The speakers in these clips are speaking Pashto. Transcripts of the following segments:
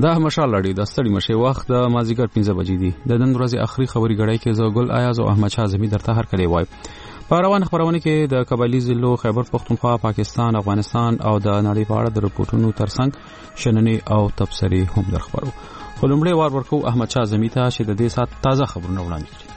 دا مشال لړۍ د ستړي مشه وخت د مازیګر 15 بجې دي. د نن ورځې اخري خبري غړای کې زګل ایاز او احمد شاه زمي درته هر کړي وای. په روان خبرونه کې د قبایلی ضلعو خیبر پختونخوا، پاکستان، افغانستان او د نړۍ په اړه د رپورټونو ترڅنګ شننې او تبصرې هم درخبرو. خلمړې وار ورکو احمد شاه زمي ته چې د دې سات تازه خبرونه وړاندې کړي.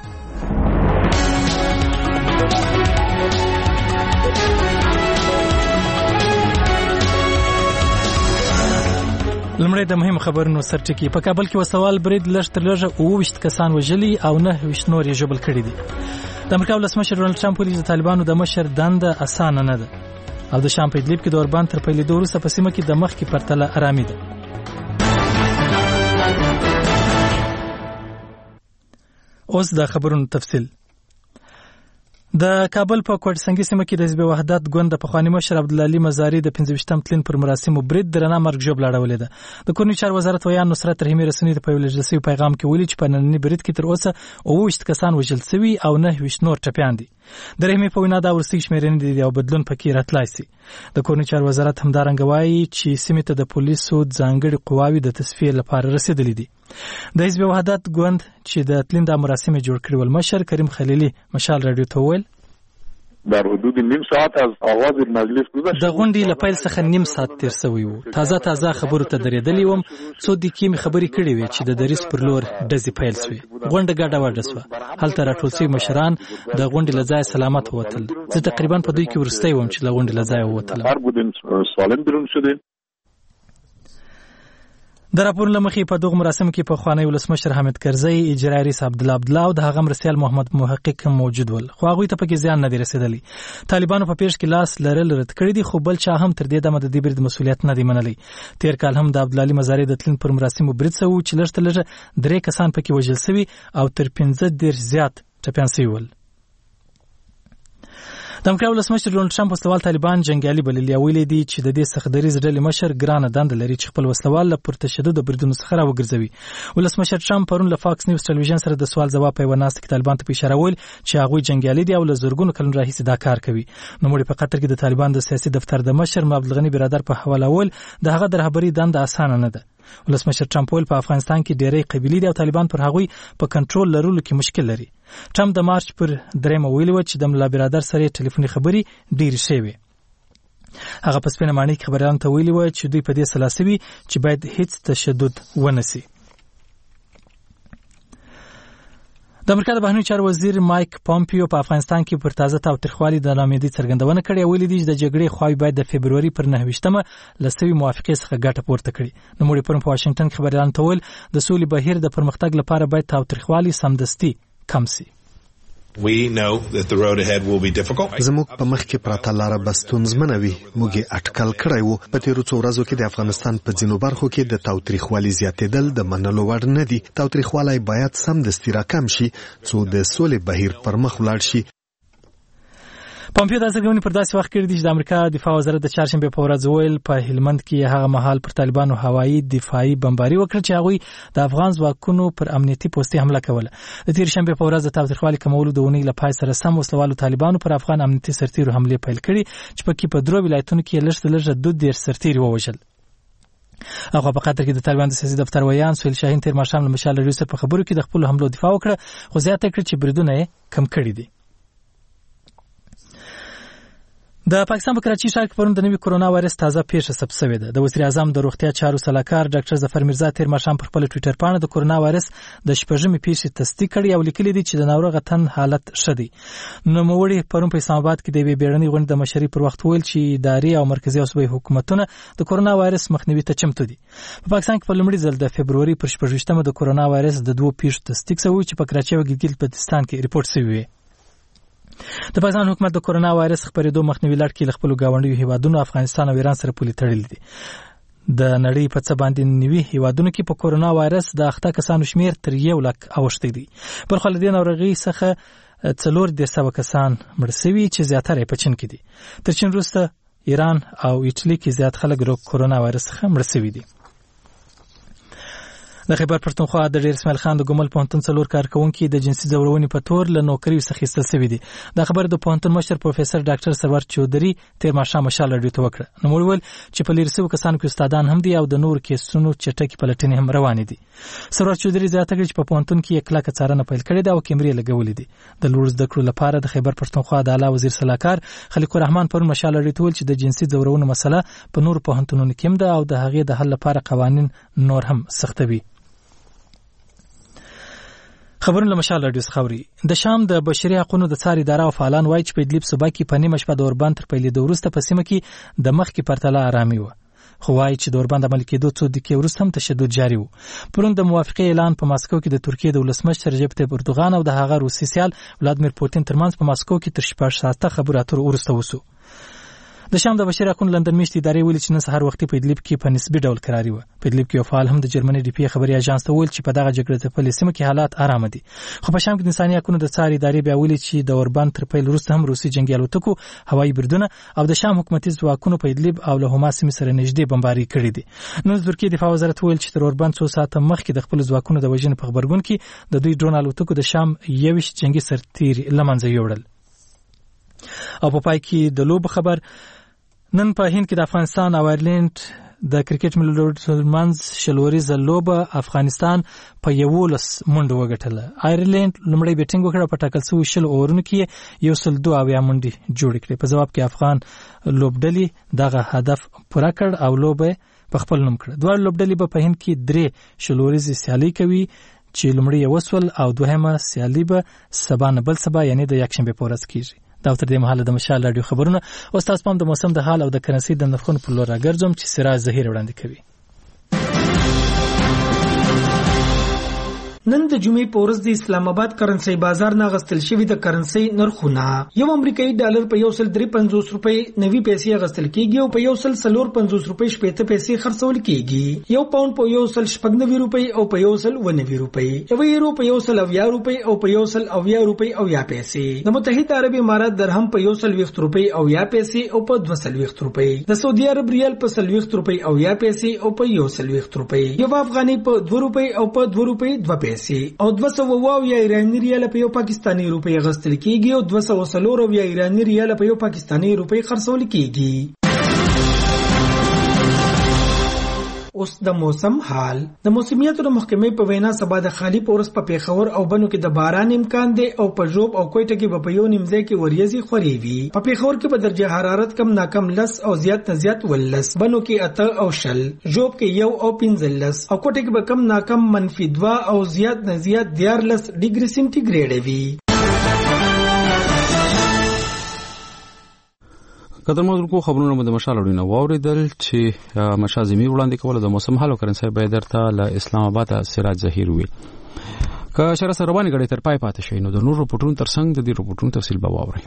لمړی د مهم خبرونو سرټکی. په کابل کې وسوال برید لږ تر لږه 29 کسان وژلي او 9 نور یې ژوبل کړي دي. د امریکا ولسمشر ډونالد ټرمپ ویلي د طالبانو د مشر دنده اسانه نه ده او د شام په ادلیب کې د اوربان تر پیلېدو وروسته په سیمه کې د مخ کې پرتله آرامي ده. اوس د خبرونو تفصیل. د کابل په کوټسنګي سیمه کې د حزب وحدت ګوند د پخوانی مشر عبدالعلی مزاری د 25م تلین پر مراسمو برید درنه مرګ ژوبل اړولې ده. د کورنۍ چارو وزارت ویان نصرت رحیمي رسنۍ ته په ولجلسي پیغام کې ویلي چې په نننی برید کې تر اوسه 29 کسان وژل شوي او 9 نور ټپيان دي. د رحیمي په وینا دا ورسي شمیرنې دي او بدلون پکې راتلای شي. د کورنۍ چارو وزارت همدارنګ وایي چې سیمه ته د پولیسو ځانګړي قواوی د تصفیه لپاره رسیدلې دي. د حزب وحدت ګوند چې د تلین د مراسم جوړ کړي ول مشر کریم خلیلی مشال رادیو ته ویل در حدود نیم ساعت از آغاز مجلس گذشت. د غونډې لپاره څخه نیم ساعت تیر شوی وو. تازه خبرو ته درېدلې وم. څو دقیقې می خبرې کړې وې چې د دریس پر لور ډزې پیل شوې. غونډه ګډه وډه شوه. هلته راټول شوي مشران د غونډې له ځای سلامت ووتل. زه تقریبا په دوی کې ورستی وم چې له غونډې له ځای ووتلم. هر بودن سالم بیرون شدیم. د راپور لمخې په دغه مراسم کې په خوانی ولسمشر حامد کرزی، اجرایی رئیس عبدالله او د هغه مرسیال محمد محقق موجود ول. خو هغه ته پکې ځان نه دی رسیدلی. طالبانو په پیش کې لاس لرل رد کړی دي، خو بل چا هم تر دې دمه د دې برید مسولیت نه دی منلی. تیر کال هم د عبدالعلی مزاری د تلین پر مراسم برید سو چې لږ تر لږه 3 کسان پکې وژل شوي او تر 15 زیات ټپيان شوي ول. د امریکا ولسمشر ډونالد ټرمپ وسلوال طالبان جنگیالي بللي او ویلي دي چې د دې سختدریز ډلې مشر ګرانه دنده لري چې خپل وسلوال له پرتشدد د بریدونو څخه راوګرځوي. ولسمشر ټرمپ پرون له فاکس نیوز ټلویزیون سره د سوال ځواب په یوه ناسته کې طالبان ته اشاره ویل چې هغوی جنگیالي دي او له زرګونو کلونو راهیسې دا کار کوي. نوموړي په قطر کې د طالبان د سیاسي دفتر د مشر عبدالغني برادر په حواله ول د هغه د رهبرۍ دنده اسانه نه ده. ولسمشر ټرمپ ویل په افغانستان کې ډېری قبیلې دي او طالبان پر هغوی په کنټرول لرلو کې مشکل لري. ټرمپ د مارچ پر 3 ویلي و چې د ملا برادر سره ټلیفوني خبرې ډېرې شوې. هغه په سپینه ماڼۍ کې خبریالانو ته ویلي و چې دوی په دې سلا سوي چې باید هیڅ تشدد ونه سي. د امریکا د بهرنیو چارو وزیر مایک پامپیو په افغانستان کې پر تازه تاوتریخوالي د ناامیدۍ څرګندونه کړې او ویلي دي چې د جګړې خواوې باید د فبروري پر 9مه له سوي موافقې څخه ګټه پورته کړي. نوموړي پرون په واشنگټن کې خبریالانو ته ویل د سولې بهیر د پرمختګ لپاره باید تاوتریخوالي سمدستي کم سي. We know that the road ahead will be difficult. زموږ په مخ کې پراته لاره به ستونزمنه وي. موږ یې اټکل کړی وو. په تیرو څو ورځو کې د افغانستان په ځینو برخو کې د تاوتریخوالي زیاتېدل د منلو وړ نه دي. تاوتریخوالی باید سمدستي راکم شي څو د سولې بهیر پر مخ ولاړ شي. پامپیو د څرګندونې پر داسې وخت کې دی چې د امریکا دفاع وزارت د چهارشنبې په ورځ ویل په هلمند کې هغه مهال پر طالبانو هوایي دفاعي بمباري وکړه چې هغوی د افغان ځواکونو پر امنیتي پوستې حمله کوله. د تیر شنبې په ورځ د تاوتریخوالي کمولو د اونۍ له پای سره سم وسلوالو طالبانو پر افغان امنیتي سرتیرو حملې پیل کړي چې پکې په 3 ولایتونو کې لږ تر لږه 2 سرتیري ووژل. هغه په قطر کې د طالبان د سیاسي دفتر ویان سهیل شاهین تیر ماښام له مشال رئیس په خبرو کې د خپل حملو دفاع وکړه، خو زیاته کړه چې بریدونه یې کم کړي دي. د پاکستان په کراچي ښار کې پرون د نوي کرونا وایرس تازه پیښه ثبت شوې ده. د وزیر اعظم د روغتیا چارو سلاکار ډاکټر ظفر میرزا تیر ماښام پر خپل ټوئیټر باندې د کرونا وایرس د 6مې پیښې تصدیق کړې او لیکلي دي چې د ناروغ تن حالت ښه دی. نوموړي پرون په اسلام آباد کې د بیړنۍ غونډې د مشرۍ پر وخت ویل چې اداري او مرکزی او صوبایي حکومتونه د کرونا وایرس مخنیوي ته چمتو دي. په پاکستان کې په لومړي ځل د فبروري پر 28مه د کرونا وایرس د 2 پیښو تصدیق شوی چې په کراچي او ګلګت بلتستان کې ریپورت شوی وي. د پاکستان حکومت د کرونا وایرس خپرېدو مخنیوي لړ کې له خپلو ګاونډیو هیوادونو افغانستان او ایران سره پولې تړلې دي. د نړۍ په څه باندې نوي هیوادونو کې په کرونا وایرس د اخته کسانو شمیر تر 1 لک اوښتی دی. پر خو له دې ناروغۍ څخه 400 کسان مړ شوي چې زیاتره په چین کې دي. تر چین وروسته ایران او ایټالیا کې زیات خلک د کرونا وایرس څخه مړ شوي دي. د خیبر پښتونخوا د ډیر اسماعیل خان د ګمل پوهنتون څلور کارکونکو د جنسي ځورونې په تور له نوکری څخه ایستل شوی دي. د خبر د پوهنتون مشر پروفیسور ډاکټر سرور چودري تیر ماښام مشال راډیو ته وکړه. نو ویل چې په لیرسو کسانو کې استادان هم دي او د نور کیسونو چټکی پلټنې هم روانې دي. سرور چودري زیاته کړي چې په پوهنتون کې یک کلکه څارنه پیل کړې ده او کیمرې لګولې دي. د لوړ زده کړو لپاره د خیبر پښتونخوا د اعلی وزیر صلاحکار خلیق الرحمن پر مشال راډیو ته ویل چې د جنسي ځورونې مسله په نور پوهنتونونو کې هم ده او د هغې د حل لپاره قوانین نور هم سختوي. خبرونه مشال راډیو خبري. د شام د بشري حقوقو د څار اداره او فعالان وایي چې په ادلب صوبه کې په نیمه شپه د اوربند تر پیلې د وروسته په سیمه کې د مخ کې پرتله آرامي و. خو وایي چې د اوربند عمل کېدو څو دقیقې وروسته هم تشدد جاري و. پرون د موافقې اعلان په ماسکو کې د ترکیې د ولسمشر رجب طیب اردوغان او د هغه روسي سیال ولادیمیر پوتین ترمنځ په ماسکو کې تر 6 ساعته خبرو اترو وروسته وسو. د شام د بشري حقوقو لندن میشتې ادارې ویلي چې نن سهار وختي په ادلب کې په نسبي ډول قراري و. په ادلب کې یو فعال هم د جرمني ډي پی خبري اژانس ته ویل چې په دغه جګړه ځپلې سیمه کې حالات آرام دي. خو په شام کې د انساني حقوقو د څار ادارې بیا ویلي چې د اوربند تر پیل وروسته هم روسي جنگي الوتکو هوایي بریدونه او د شام حکومتي ځواکونو په ادلب او له حما سیمې سره نږدې بمباري کړې دي. نو د ترکیې دفاع وزارت ویل چې تر اوربند څو ساعته مخکې د خپل ځواکونو د وژنې په خبرګون کې د دوی ډرون الوتکو د شام 21 جنگي سرتیر لمنځه یوړل. او په پای کې د لوب خبر. نن په هند کې د افغانستان او آیرلند د کرکټ ملي لوبډلو ترمنځ شلوريزه لوبه افغانستان په 11 منډه وګټله. آیرلند لومړی بیټینګ وکړه په ټاکل شوی 20 اورونو کې 102 منډې جوړ کړې. په جواب کې افغان لوبډلې دغه هدف پوره کړ او لوبه په خپل نوم کړه. دوه لوبډلې په هند کې 3 شلوريزه سیالي کوي چې لومړی وسول او دوهمه سیالي به سبا نه بل سبا یعنی د یکشنبه په ورځ کیږي. دا تر دې مهاله د مشال راډیو خبرونه او تاسو په د موسم د حال او د کرنسي د نرخونو په لور راګرځم چې سراج ظهیر وړاندې کوي. نن د جمعې په ورځ د اسلام آباد کرنسي بازار نه غستل شوی د کرنسي نرخونه یو امریکایي ډالر په 1.53 روپۍ 90 پیسې غستل کیږي او په 1.54 روپۍ 70 پیسې خرڅول کیږي. یو پاوند په 1.96 روپۍ او په 1.90 روپۍ. یو یورو په 1.20 روپۍ او په 1.20 روپۍ او یا پیسې. د متحده عرب امارات درهم په 1.20 روپۍ او یا پیسې او په 2.20 روپۍ. د سعودي عرب ریال په 1.20 روپۍ او یا پیسې او په 1.20 روپۍ. یو افغاني په 2 روپۍ او په 2 روپۍ 2 پیسې. او 200 یا ایرانی ریال په یو پاکستانی روپۍ غستل کیږي او 200 یا ایرانی ریال په یو پاکستانی روپۍ خرڅول کیږي. اوس د موسم حال. د موسمیاتو د محکمې په وینا سبا د خالی پورس په پیښور او بنو کې د باران امکان دی او په جوب او کوټه کې په یو نیمځای کې وریځي خوري وي. په پیښور کې په درجه حرارت کم ناکم لس او زیات نه زیات ولس، بنو کې 8 او شل، جوب کې 1 او 15 او کوټه کې به کم ناکم -2 او زیات نه زیات 14 ډیګري سنټیګریډ وي. قدر مدرکو خبرونه مو د مشال وړینه واوریدل چې مشال زمي وړاندې کوله د موسم حال او کرنسي به درته له اسلام آباد سراج ظهیر وي. که شر سره باندې غړي تر پای پاتې شي نو د نور رپورټونو ترڅنګ د دې رپورټونو تفصیل به واوري.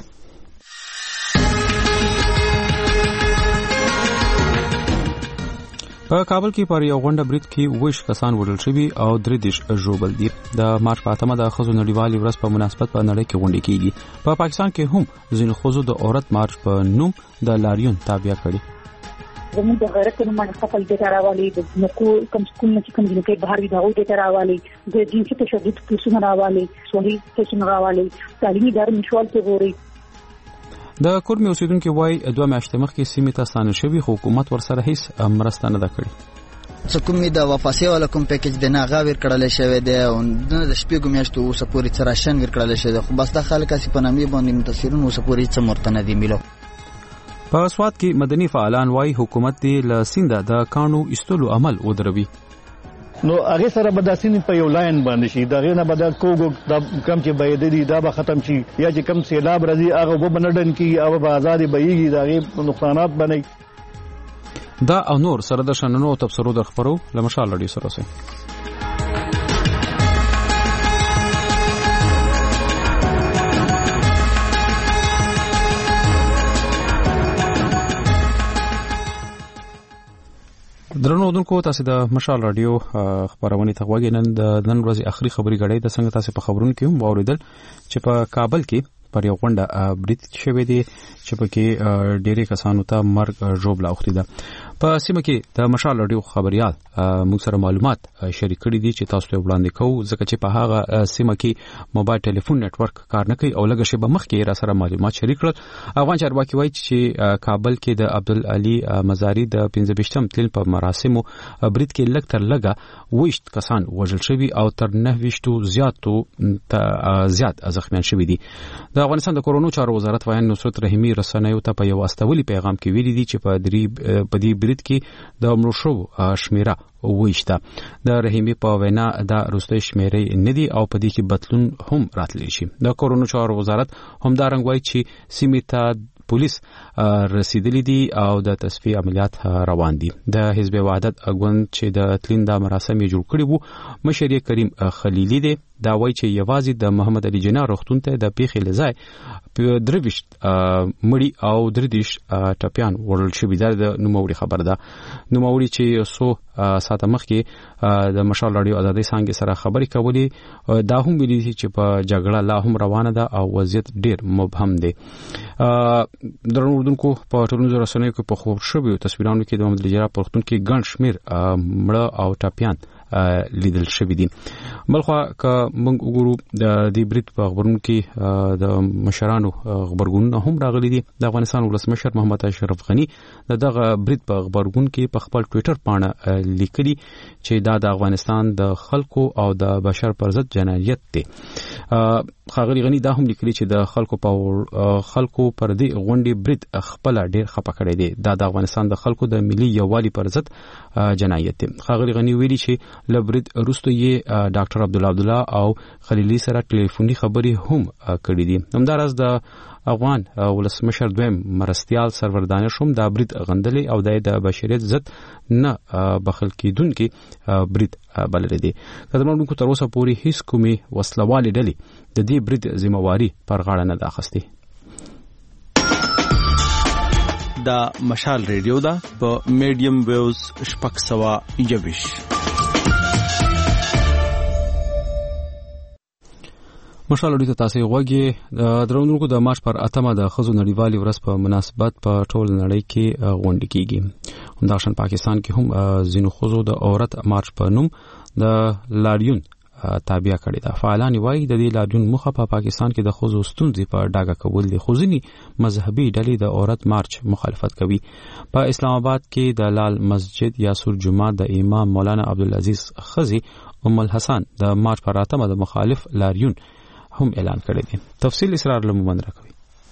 په کابل کې پر یو غونډه برید کې 20 کسان وژل شوي او 3 ژوبل دي. د مارچ په 8مه د ښځو نړیوالې ورځ په مناسبت په نړۍ کې غونډې کیږي. په پاکستان کې هم ځینې ښځو د عورت مارچ په نوم د لاریون تابع کړي. زموږ د غیرت نمائنده خپل د راوالي د نکو کم سکول نه کوم د کې بهر د هغوی د راوالي د جنسي تشدد کیسونه راوالي سوري کیسونه راوالي تعلیمي ادارې مشوال کې غوري. د کورمي اوسیدونکو وای 2 میاشتې مخکې سیمه ته ستانه شوی حکومت ورسره هیڅ مرسته نه کړې. څکومې د واپسې ولا کوم پیکیج د نه غاویر کړل شوی دی او د شپږو میاشتو اوسه پورې تراشن ور کړل شوی دی. خو بس د خلک اسی په نامې باندې متاثرون اوسه پورې څه مرتنه دي ملو. په سواد کې مدني فعالان وای حکومت دی ل سینده د قانون استلو عمل ودروي. نو هغه سره بداسین په یو لاین باندې شي دا غینه بد کوګو د کم چې بيدې دا به ختم شي یا چې کم سیلاب راځي هغه وبندن کی او په آزاد بيږي دا غي نقصانات بنئ. دا او نور سره د شننو او تبصرو د خبرو لمشال لري سره سي. درنو دونکو تاسو د مشال رادیو خبرونه ته وګورئ. د نن ورځې اخري خبري غړې د څنګه تاسو په خبرونو کې واوریدل چې په کابل کې پر یو غونډه برید شوې دي چې په کې ډېری کسانو ته مرګ ژوبله اوختي ده. په سیمه کې د مشال رادیو خبريال موږ سره معلومات شریک کړي دي چې تاسو ته وړاندې کوو ځکه چې په هغه سیمه کې موبایل ټلیفون نتورک کار نه کوي او لږه شی به مخکې را سره معلومات شریک کړل. افغان چارواکي وایي چې کابل کې د عبدالعلی مزاری د 15م تلین په مراسمو برید کې لږ تر لږه 20 کسان وژل شوي او تر 9 زیات زخمیان شوي دي. د افغانستان د کورونو چارو وزارت وایي نصرت رحیمی رسنیو ته په یو استولي پیغام کې ویلي دي چې په دې برید کې د مړو شوو شمیره وښته. د رحیمی په وینا د روستي شمیرې ندي او په دې کې بدلون هم راتلی شي. د کورونو چارو وزارت هم دا رنګ وایي چې سیمې ته پولیس رسیدلی دي او د تصفیه عملیات روان دي. د حزب وحدت اګوند چې د تلین د مراسم جوړ کړي وو مشر کریم خلیلی دی. دا وایي چې یوازې د محمد علي جناح روغتون ته د پیښې لځای په 23 مړی او 33 ټپيان ورل شوی د نوموړي خبر ده. نوموړي چې سو ساته مخکې د مشال رادیو ازادي څنګه سره خبرې کولې دا هم ویلي چې په جګړه لا هم روانه ده او وضعیت ډیر مبهم دی. درنوردونکو په ټولنیزو رسنیو کې په خبر شوی تصویرونو کې د محمد علي جناح روغتون کې ګڼ شمیر مړه او ټپيان لیدل شوی دي. بلخو که موږ وګورو د دې برید په خبرونو کې د مشرانو خبرګونونه هم راغلي دي. د افغانستان ولسمشر محمد اشرف غنی دغه برید په خبرګون کې په خپل ټوئیټر باندې لیکلي چې دا د افغانستان د خلکو او د بشر پر ضد جنایت دی. ښاغلي غنی دا هم لیکلي چې د خلکو پر دې غونډې برید خپل ډیر خپه کړی دی. دا د افغانستان د خلکو د ملي یووالي پر ضد جنایت دی. ښاغلي غنی ویلي چې لبرید وروسته یې ډاکټر عبدالله او خلیلی سره ټلیفوني خبرې هم کړې دي. همداراز د افغان ولسمشر دویم مرستیال سرور دانش هم دا برید غندلې او د بشریت ضد نه بخل کیدونکي برید بلل دي. کله تر اوسه پورې هیڅ کومي وسلوالې ډلې د دې برید ذمہواری پر غاړه نه اخیستې. دا مشال ریډیو دا په میډیم ویوز شپږ سوه یویش. مشال ریډیو ته تاسو غوږی درونکو د مارچ پر 8 د خزو نړیوالې ورځ په مناسبت په ټول نړۍ کې غونډه کیږي. همداشان پاکستان کې هم زینو خزو د عورت مارچ په نوم د لاریون تابع کړی دا. فعالان وایي د دې لاریون مخه په پاکستان کې د خزو ستونزې په ډاګه کول دي. خوځنی مذهبي ډلې د عورت مارچ مخالفت کوي. په اسلام آباد کې د لال مسجد یاسر جمعه د امام مولانا عبدالعزیز خزی ام الحسن د مارچ پر 8 د مخالف لاریون هم اعلان کړی دی. تفصیل اسرار لمومن راکوي.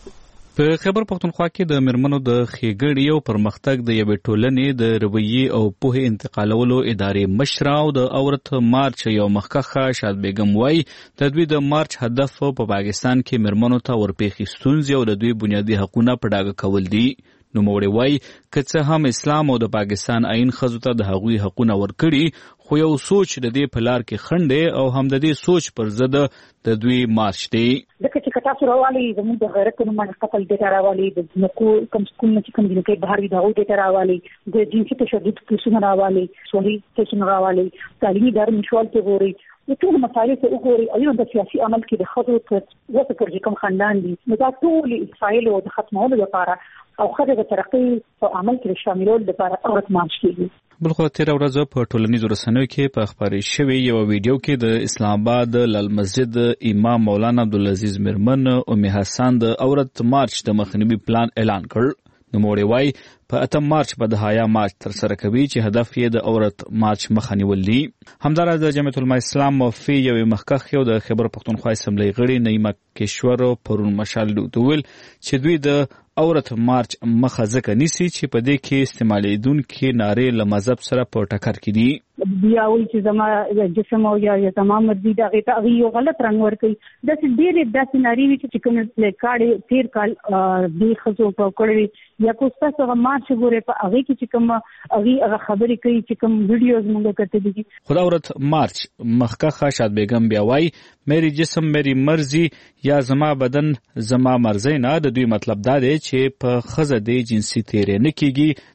په خیبر پختونخوا کې د مرمنو د ښېګړې او پرمختګ د یوې ټولنې د رویې او پوهې انتقالولو ادارې مشره او د عورت مارچ یو مخکښه شاد بیگم وایي د دوی د مارچ هدف په پاکستان کې مرمنو ته ورپېښې ستونزې او د دوی بنیادي حقونه په ډاګه کول دي. نوموړی وایي که څه هم اسلام او د پاکستان آئین ښځو ته د هغوی حقونه ورکړي خو یو سوچ د دې په لار کې خنډ دی او هم د دې سوچ پر ضد د دوی مارچ دی. ځکه چې تاسو راوالي زموږ د غیرت قانون قتل ډیټا راوالي د ځمکو کم سکون چې کوم دي کې بهر وي دا ډیټا راوالي د جنسي تشدد کیسونه راوالي سوري کیسونه راوالي تعلیمي ادارې مشوال کې غوري ټول مسایل ته وګوري او د سیاسي عمل کې د خطو وڅ پر کوم خاندان دي نو دا ټول فایل او د ختمولو لپاره او خدای د ترقی په عمل کې شاملول لپاره عورت مارچ کیږي. بلخو تیر ورځ په ټولنیزو رسنیو کې په خبرې شوې یو ویډیو کې د اسلام آباد لال مسجد امام مولانا عبدالعزیز مرمن ام حسن د عورت مارچ د مخنیوي پلان اعلان کړ. نوموړی وایي په 8 مارچ به د حیا مارچ ترسره کوي چې هدف یې د عورت مارچ مخه نیول دي. همداراز د جمعیت العلماء اسلام مفتی یو مخکښ یو د خیبر پختونخوا اسمبلی غړي نعیمه کشور پرون مشال دوول چې دوی د عورت مارچ مخه ځکه نیسي چې په دې کې استعمالیدونکي نارې له مذهب سره په ټکر کې دي. بیا وایي چې زما جسم او یا زما مرضی دا غي یو غلط رنګ ورکړي د ډېرې داسې ناری وي چې کوم پلیکاړي تیر کال د خزو په کړوي یا کوم څه مارچ ګوره په هغه کې چې کوم هغه خبرې کوي چې کوم ویډیوز موږ کړي دي. خدا عورت مارچ مخکښه شاد بیگم بیا وایي میری جسم میری مرضی یا زما بدن زما مرضی نه د دوی مطلب دا دی چې په خزه د جنسي تیرې نه کیږي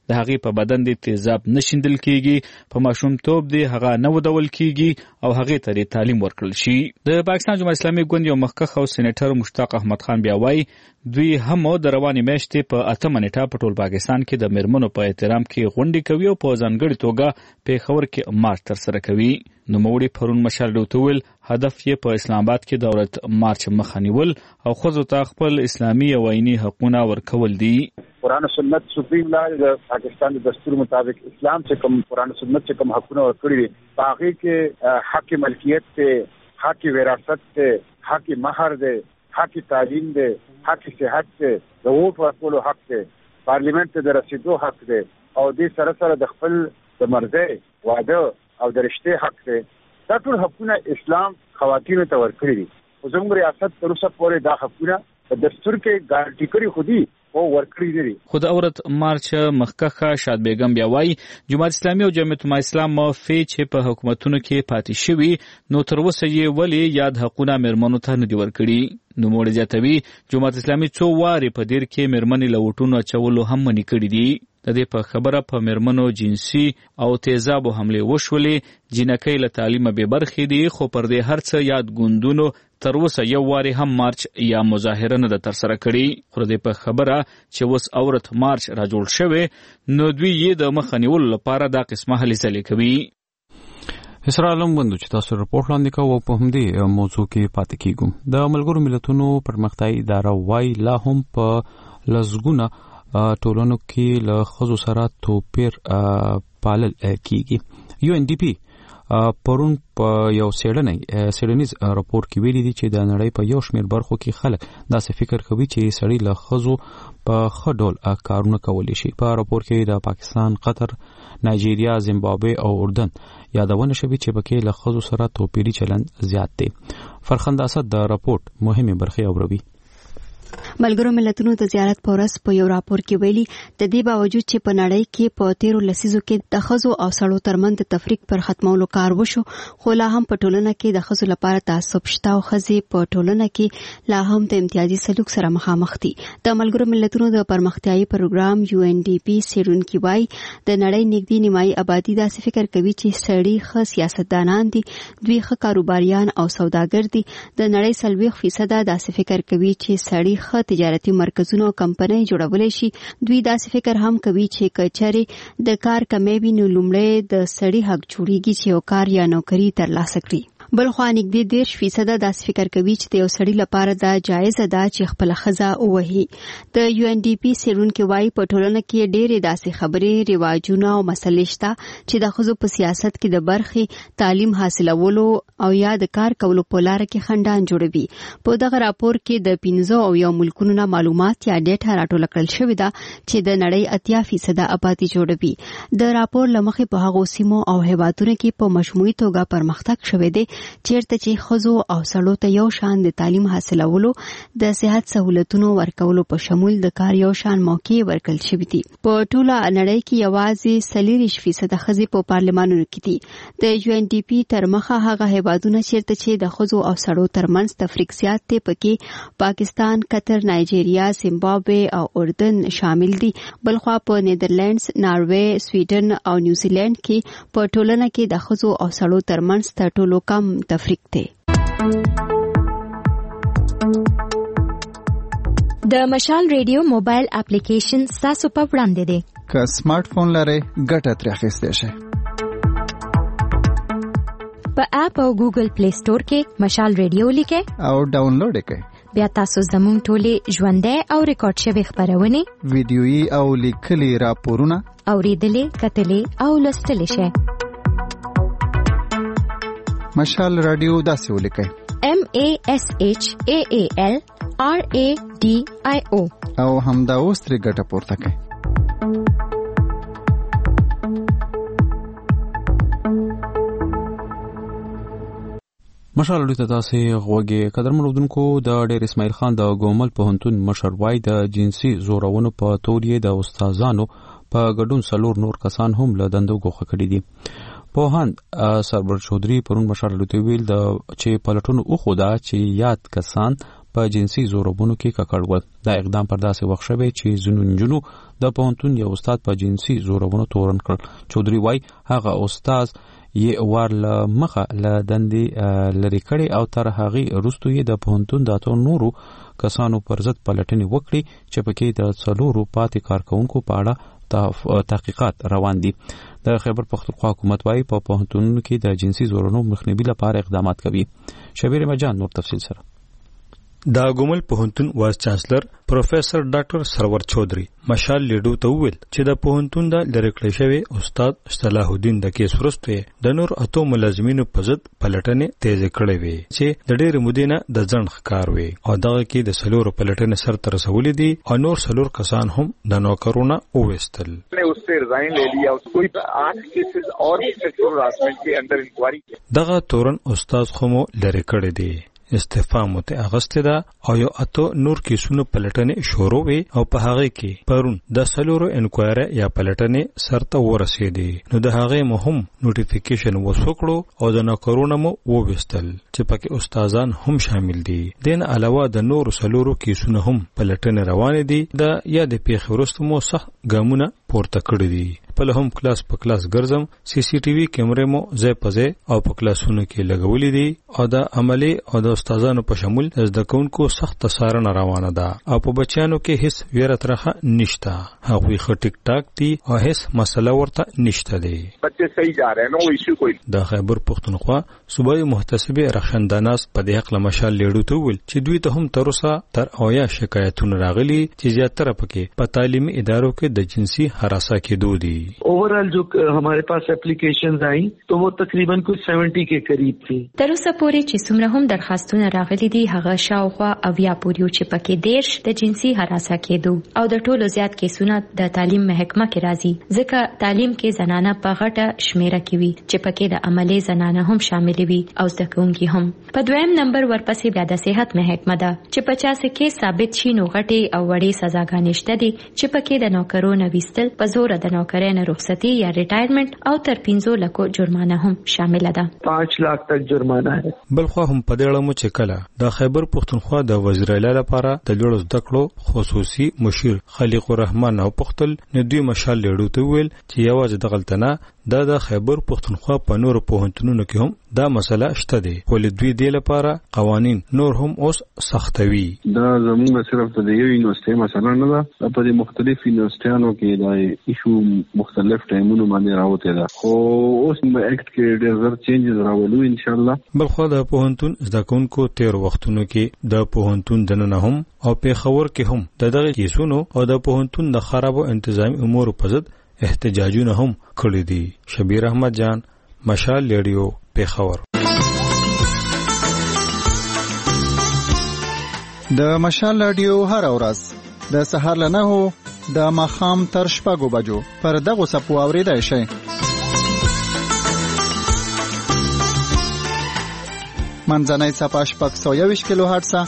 د هغې په بدن د تیزاب نشیندل کیږي، په ماشومتوب د هغه نه ودول کیږي او هغې ته د تعلیم ورکړل شي. د پاکستان جمهوریت اسلامي ګوند یو مخکښ او سېنیټر مشتاق احمد خان بیا وایي دوی هم د روانې میاشتې په 8 نیټه په ټول پاکستان کې د میرمنو په احترام کې غونډې کوي او په ځانګړې توګه پېښور کې مارچ ترسره کوي. نوموړي پرون مشال ډوتول هدف یې په اسلام آباد کې د عورت مارچ مخه نیول او ښځو ته خپل اسلامي او آئیني حقونه ورکول دي. قرآن و سنت سپریم لا د پاکستان د دستور مطابق اسلام چې کوم قرآن و سنت چې کوم حقونه ورکړي دي هغه کې حق ملکیت ته، حق وراثت ته، حق مہر ده، حق تعلیم ده، حق صحت ته، د ووټ ورکولو حق ده، پارلیمنت ته د رسیدو حق ده او دې سره سره د خپل د مرزه واده او د رشته حق ده. دا ټول حقونه اسلام خواتینو ته ورکړي دي. زموږ ریاست تر اوسه پورې دا حقونه په دستور کې ګارانټي کړی خو دي او ورکړي دي. خو د عورت مارچ مخکښه شاد بیگم بیا وایي جمهوریت اسلامي او جمعیت اسلام موافق چې په حکومتونو کې پاتې شوي نو تر اوسه یې ولې یاد حقونه میرمنو ته نه دي ورکړي. نوموړي زیاتوي جمهوریت اسلامي څو وارې په دیر کې میرمنې له ووټونو اچولو هم منې کړي دي. د دې په خبره په میرمنو جنسي او تیزابو حملې وشولې، جنکۍ له تعلیمه بې برخې دي، خو پر دې هر څه یاد ګوندونو تر اوسه یو وارې هم مارچ یا مظاهره نه ده ترسره کړې. خو د دې په خبره چې اوس عورت مارچ را جوړ شوی نو دوی یې د مخه نیولو لپاره دا قسمه هلې ځلې کوي. اسرائیل هم بندو چې تاسو رپورټ لاندې کوو په همدې موضوع کې پاتې کیږو. د ملګرو ملتونو پرمختیایي اداره وايي لا هم په لسګونه ټولنو کې له ښځو سره توپیر پالل کیږي. UNDP پرون په یو سیډنیز راپور کې ویلي دي چې د نړۍ په یو شمېر برخو کې خلک داسې فکر کوي چې سړي له ښځو په ښه ډول کارونه کولی شي. په راپور کې د پاکستان، قطر، نایجیریا، زیمبابوې او اردن یادونه شوې چې پکې له ښځو سره توپیري چلند زیات دی. فرخنده اسد د راپورټ مهمه برخه اوروي. ملګرو ملتونو د زیارت په ورځ په یو راپور کې ویلي د دې باوجود چې په نړۍ کې په 13 لسیزو کې د ښځو او سړو ترمنځ د تفریق پر ختمولو کار وشو، خو لا هم په ټولنه کې د ښځو لپاره تعصب شته او ښځې په ټولنه کې لا هم د امتیازي سلوک سره مخامخ دي. د ملګرو ملتونو د پرمختیایي پروګرام UNDP څېړونکي وایي د نړۍ نږدې نیمایي آبادي داسې فکر کوي چې سړي ښه سیاستدانان دي، دوی ښه کاروباریان او سوداګر دي. د نړۍ 40% داسې فکر کوي چې سړي ښه تجارتي مرکزونه او کمپنۍ جوړولای شي. دوی داسې فکر هم کوي چې کچره د کار کمی وي نو لومړی د سړي حق جوړیږي چې یو کار یا نوکری ترلاسه کړي. بل خوا نږدې 30% داسې فکر کوي چې د یو سړي لپاره دا جایز ده چې خپل ښځه ووهي. د UNDP څېړونکي وایي په ټولنه کې ډېرې داسې خبرې، رواجونه او مسلې شته چې د ښځو په سیاست کې د برخې، تعلیم حاصلولو او یا د کار کولو په لاره کې خنډان جوړوي. په دغه راپور کې د 15 ملکونو نه معلومات یا ډیټا راټول کړل شوې ده چې د نړۍ 80% آبادي جوړوي. د راپور له مخې په هغو سیمو او هیوادونو کې په مجموعي توګه پرمختګ شوی دی چیرته چې ښځو او سړو ته یو شان د تعلیم حاصلولو، د صحت سہولتونو ورکولو په شمول د کار یو شان موقع ورکړل شوې دي. په ټوله نړۍ کې یوازې 40% ښځې په پارلمانونو کې دي. د UNDP تر مخه هغه هیوادونه چیرته چې د ښځو او سړو ترمنځ تفریق زیات دی پکې پاکستان، قطر، نایجیریا، زیمبابوې او اردن شامل دي. بلخوا په نیدرلینډز، ناروې، سویډن او نیوزیلند کې په ټولنه کې د ښځو او سړو ترمنځ تر ټولو کم تفریق دی. د مشال ریډیو موبایل اپلیکیشن تاسو په وړاندې دی. که سمارټ فون لرئ ګټه ترې اخیستی شئ. په اپ او ګوګل پلی سٹور کې مشال ریډیو لیکئ او ډاونلوډ یې کړئ. بیا تاسو زموږ ټولې ژوندۍ او ریکارډ شوي خپرونې، ویډیويي او لیکلي راپورونه اورېدلې، کتلې او لوستلې شئ. مشال رادیو داسې ولیکئ: MASHAAL RADIO او همدا اوس ترې ګټه پورته کړئ. مشال لوی ته تاسو غوږی قدرمن اودونکو د ډېر اسماعیل خان د ګومل پوهنتون مشر وای د جنسي زورونو په تورې د استادانو په ګډون څلور نور کسان هم له دندو ګوښه کړي دي. پوهاند سربر چودري پرون مشال لوی ته ویل د چې پلټونو او خدا چې یاد کسان په جنسي زوربونو کې ککړ ول. دا اقدام پر داسې وخت شوی چې زنونجونو د پوهنتون یو استاد په جنسي زوربونو تورن کړ. چودري وای هغه استاد یې ورله مخه له دندې لري کړي او تر هغې وروسته یې د پوهنتون د اتو نورو کسانو پر ضد پلټنې وکړي چې پکې د 4 پاتې کارکونکو په اړه تحقیقات روان دي. د خیبر پختونخوا حکومت وايي په پوهنتونونو کې د جنسي زورونو مخنیوي لپاره اقدامات کوي. شبیر مجان نور تفصیل سره. دا ګومل پوهنتون وایس چانسلر پروفیسر ډاکټر سرور چودري مشال لیډو ته وویل چې د پوهنتون د لری کړی شوی استاد صلاح الدین د کیس وروسته د نور اتو ملازمینو په ضد پلټنې تیز کړې وي چې د ډېر مودې نه د ځنډ ښکار وي او دغه کې د سلور پلټنې سرته رسولې دي او نور سلور کسان هم د نوکرونه اووستل. उससे रिजाइन ले लिया. कोई 8 केसेस और सेक्सुअल हरासमेंट के अंदर इंक्वायरी. دغه تورن استاد خو مو لری کړی دی. استعفا مته اغسته ده او یو اتو نور کیسونو پلټنې شروع وي او په هغه کې پرون د سلورو انکوایری یا پلټنې سرته ورسېدي. نو د هغه مهم نوټیفیکیشن وسوکړو او د نوکرونو مو ووستل چې پکې استادان هم شامل دي. دین علاوه د نور سلورو کیسونو هم پلټنې روان دي. د یا د پیښې وروسته مو صح ګامونه پورته کړی دي. په لهم کلاس په کلاس ګرځم سی سی ټي وي کیمرې مو ځای په ځای او په کلاسونو کې لګولې دي او د عملي او د استادانو په شمول زده کوونکو سخت څارنه روانه ده او په بچیانو کې هیڅ ویره ترخه نشته. هغوی خو ټیک ټاک دي او هیڅ مسله ورته نشته دی. بچے صحیح جا رہے ہیں نو ایشو کوئی. د خیبر پختونخوا صوبایي محتسب رخنداناس په دې حق مشال لیډو ته ویل چې دوی ته هم تر اوسه تر اویا شکایتونه راغلي چې زیاتره پکې په تعلیمي ادارو کې د جنسي هراسه کېدو دي. ओवरऑल जो हमारे पास एप्लीकेशंस आई तो वो तकरीबन कुछ 70 के करीब थी. تر اوسه پورې چې څومره هم درخواستونه راغلي دي هغه شاوخوا اویا پورې چې پکې دیرش د جنسي هراسه کېدو او د ټولو زیات کیسونه د تعلیم محکمه کې راځي ځکه تعلیم کې زنانه په غټه شمیره کې وي چې پکې د عملي زنانه هم شامل وي او زده کوونکي هم. په دویم نمبر ورپسې بیا د صحت محکمه ده چې 50 کې ثابت شي نو غټي او وړي سزاګانې شته دي چې پکې د نوکرونو وستل په زور د نوکرانو رخصتي یا ریټایرمنټ او تر 15 لکو جرمانه هم شامل ده. 5 लाख تک جرمانه ده. بلخو هم په دې اړه مو چې کله د خیبر پختونخوا د وزیر اعلی لپاره د لوړ زده کړو خصوصي مشیر خلیق الرحمن او پختل نه دوی مشال لیډو ته ویل چې یوازې د غلطنه د خیبر پختونخوا په نور پوهنتونونو کې هم دا مسله شته دي ولې دوی دې لپاره قوانین نور هم اوس سختوي. دا زموږ صرف د یو یونیورسيټي مسله نه ده په دې مختلف یونیورسيټانو کې دا ایشو مختلف ټایمونو باندې راوته ده خو اوس په اکټ کې ډېر زر چینجز راولو ان شاء الله. بلخو د پوهنتون زده کوونکو تیر وختونو کې د پوهنتون دننه هم او په خبر کې هم دغه کیسونو او د پوهنتون د خرابو انتظامی امور په ضد احتجاجونه هم کړی دي. شبیر احمد جان مشال لیډیو پیښور. د مشال رادیو هر ورځ د سهار له 9 د ماښام تر 6 بجو پر دغه سپو اوریدای شي. منځنۍ صفحه 621 کیلو هرتز،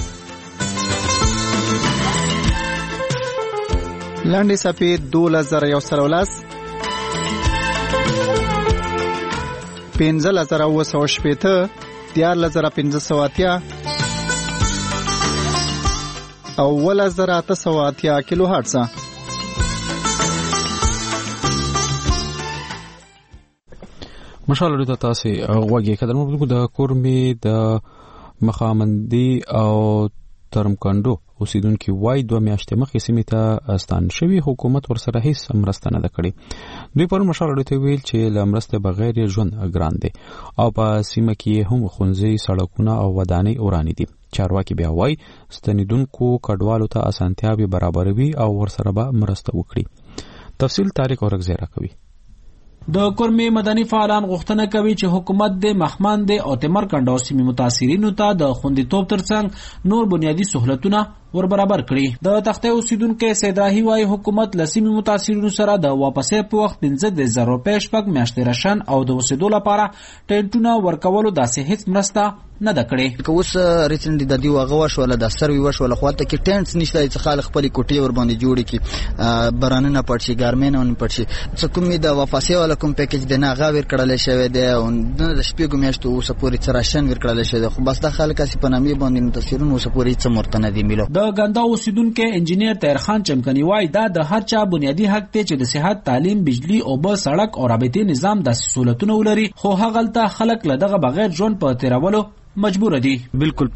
لاندې صفحه 2113، 15980، 14580 او 1880 کیلو هرتز. مشال د تاسو غوږی کډر د کورمي د مخامندي او ترمکندو اوسیدونکو وای 2 میاشتې مخکې سیمه ته ستان شوی حکومت ورسره هیڅ مرسته نه کړې. دوی پر مشال ته ویل چې لمرسته بغیر ژوند ګران دي او په سیمه کې هم خونځي سړکونه او ودانۍ اورانی دي. چارواکي بیا وای ستنیدونکو کډوالو ته اسانتیاوي برابروي او ورسره به مرسته وکړي. تفصیل طارق اورغزیرا کوي. د کورمي مدني فعالان غوښتنه کوي چې حکومت د مخمند او تمرکند او سیمې متاثرینو ته د خوندیتوب ترڅنګ نور بنیادی سہولتونه ور برابر کړي. د تخته اوسیدونکو سیدراهی وايي حکومت لسیمه متاثرینو سره د واپسې په وخت 15,000 روپۍ شپږ میاشتې راشن او د اوسېدو لپاره ټینټونه ورکولو داسې هیڅ مرسته نه ده کړې. که اوس ریسنټلی د دې واغه وشوله د سروي وشوله خو هلته کې ټینټس نشته چې خلک خپلې کوټې ور باندې جوړې کړي، برانونه پټ شي، ګارمینونه پټ شي. څه کومې د واپسې والا کوم پیکیج دی نه هغه ورکړلی شوی دی او د شپږو میاشتو اوسه پورې څه راشن ورکړلی شوی دی، خو بس دا خلک هسې په نامې باندې متاثرون اوسه پورې هېڅ ورته نه دي میلو. د ګندا اوسیدونکو انجینیر طاهرخان چمکني وایي دا د هر چا بنیادي حق دی چې د صحت، تعلیم، بجلی، اوبه، سړک او رابطې نظام داسې سہولتونه ولري، خو هغلته خلک له دغه بغیر ژوند په تیرولو مجبور دي. بالکل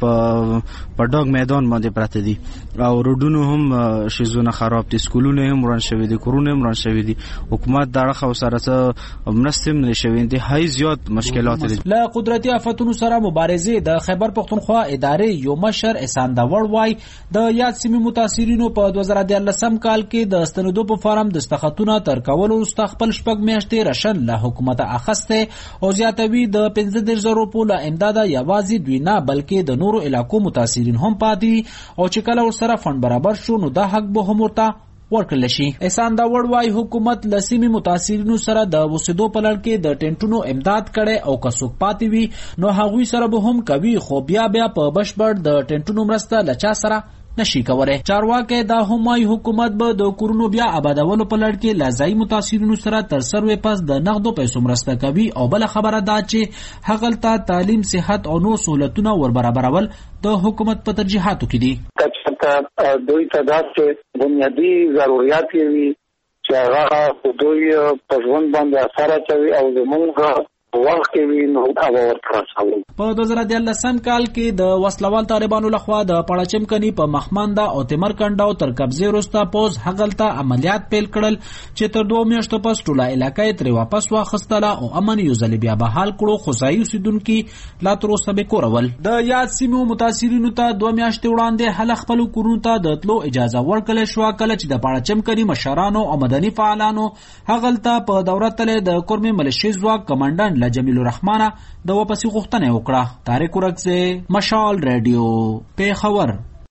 په ډاګ میدان باندې پراته دي او روډونو هم شیزونه خراب دي، سکولونه هم وران شوي دي، کورونه هم وران شوي دي. حکومت دا راخه سره څه مرسته هم نشوي دي، هاي زیات مشکلات دي. له قدرتي آفتونو سره مبارزه د خیبر پختونخوا ادارې یو مشر احسان داور وای د یاد سیمې متاثرینو په 2013 کال کې د استندو په فارم د استخاتونه تر کولو وروسته خپل شپږ میاشتې راشن له حکومت اخسته او زیاتوي د 15,000 روپو له امداد یوازې دوی نه بلکې د نورو علاقو متاثرین هم پاتې او چې کله ورسره فند برابر شو نو دا حق به هم ورته ورکړل شي. احسان داور وايي حکومت لسیمې متاثرینو سره د وسیدو په لړ کې د ټینټونو امداد کړي او که څوک پاتې وي نو هغوی سره به هم کوي، خو بیا په بشپړ د ټینټونو مرسته له چا سره نشي کولای. چارواکي دا هم وايي حکومت به د کورونو بیا آبادولو په لړ کې لازمي متاثرینو سره تر سروې پس د نغدو پیسو مرسته کوي او بل خبره دا چې هغلته تعلیم، صحت او نور سہولتونه ور برابرول د حکومت په ترجیحاتو کې دي. کچته دوی تعداد کې بنیادی ضرورت وي چې هغه دوی په ژوند باندې اثر کوي او زموږ وخت کې وی نو دا ورکړل. په 2013 کال کې د وسلوال طالبانو لخوا د پړاچم کني په مخمنده او تمرکنډاو تر قبضه وروسته پوز هغلته عملیات پیل کړل چې تر 2 میاشتو پس ټوله علاقې تر واپس واخستله او امن یو ځل بیا بحال کړو، خو ځای اوسیدونکو لا تر اوسه به کورول. د یاد سیمو متاثرینو ته 2 میاشتې وړاندې هله خپل کورونو ته د تلو اجازه ورکړل شو، کله چې د پړاچم کني مشرانو او مدني فعالانو هغلته په دوره تل د کورمې ملیشي ځواک کمانډنټ جمیل الرحمن د واپسی غوښتنه وکړه. طارق ورکزه، مشال رادیو، پیښور.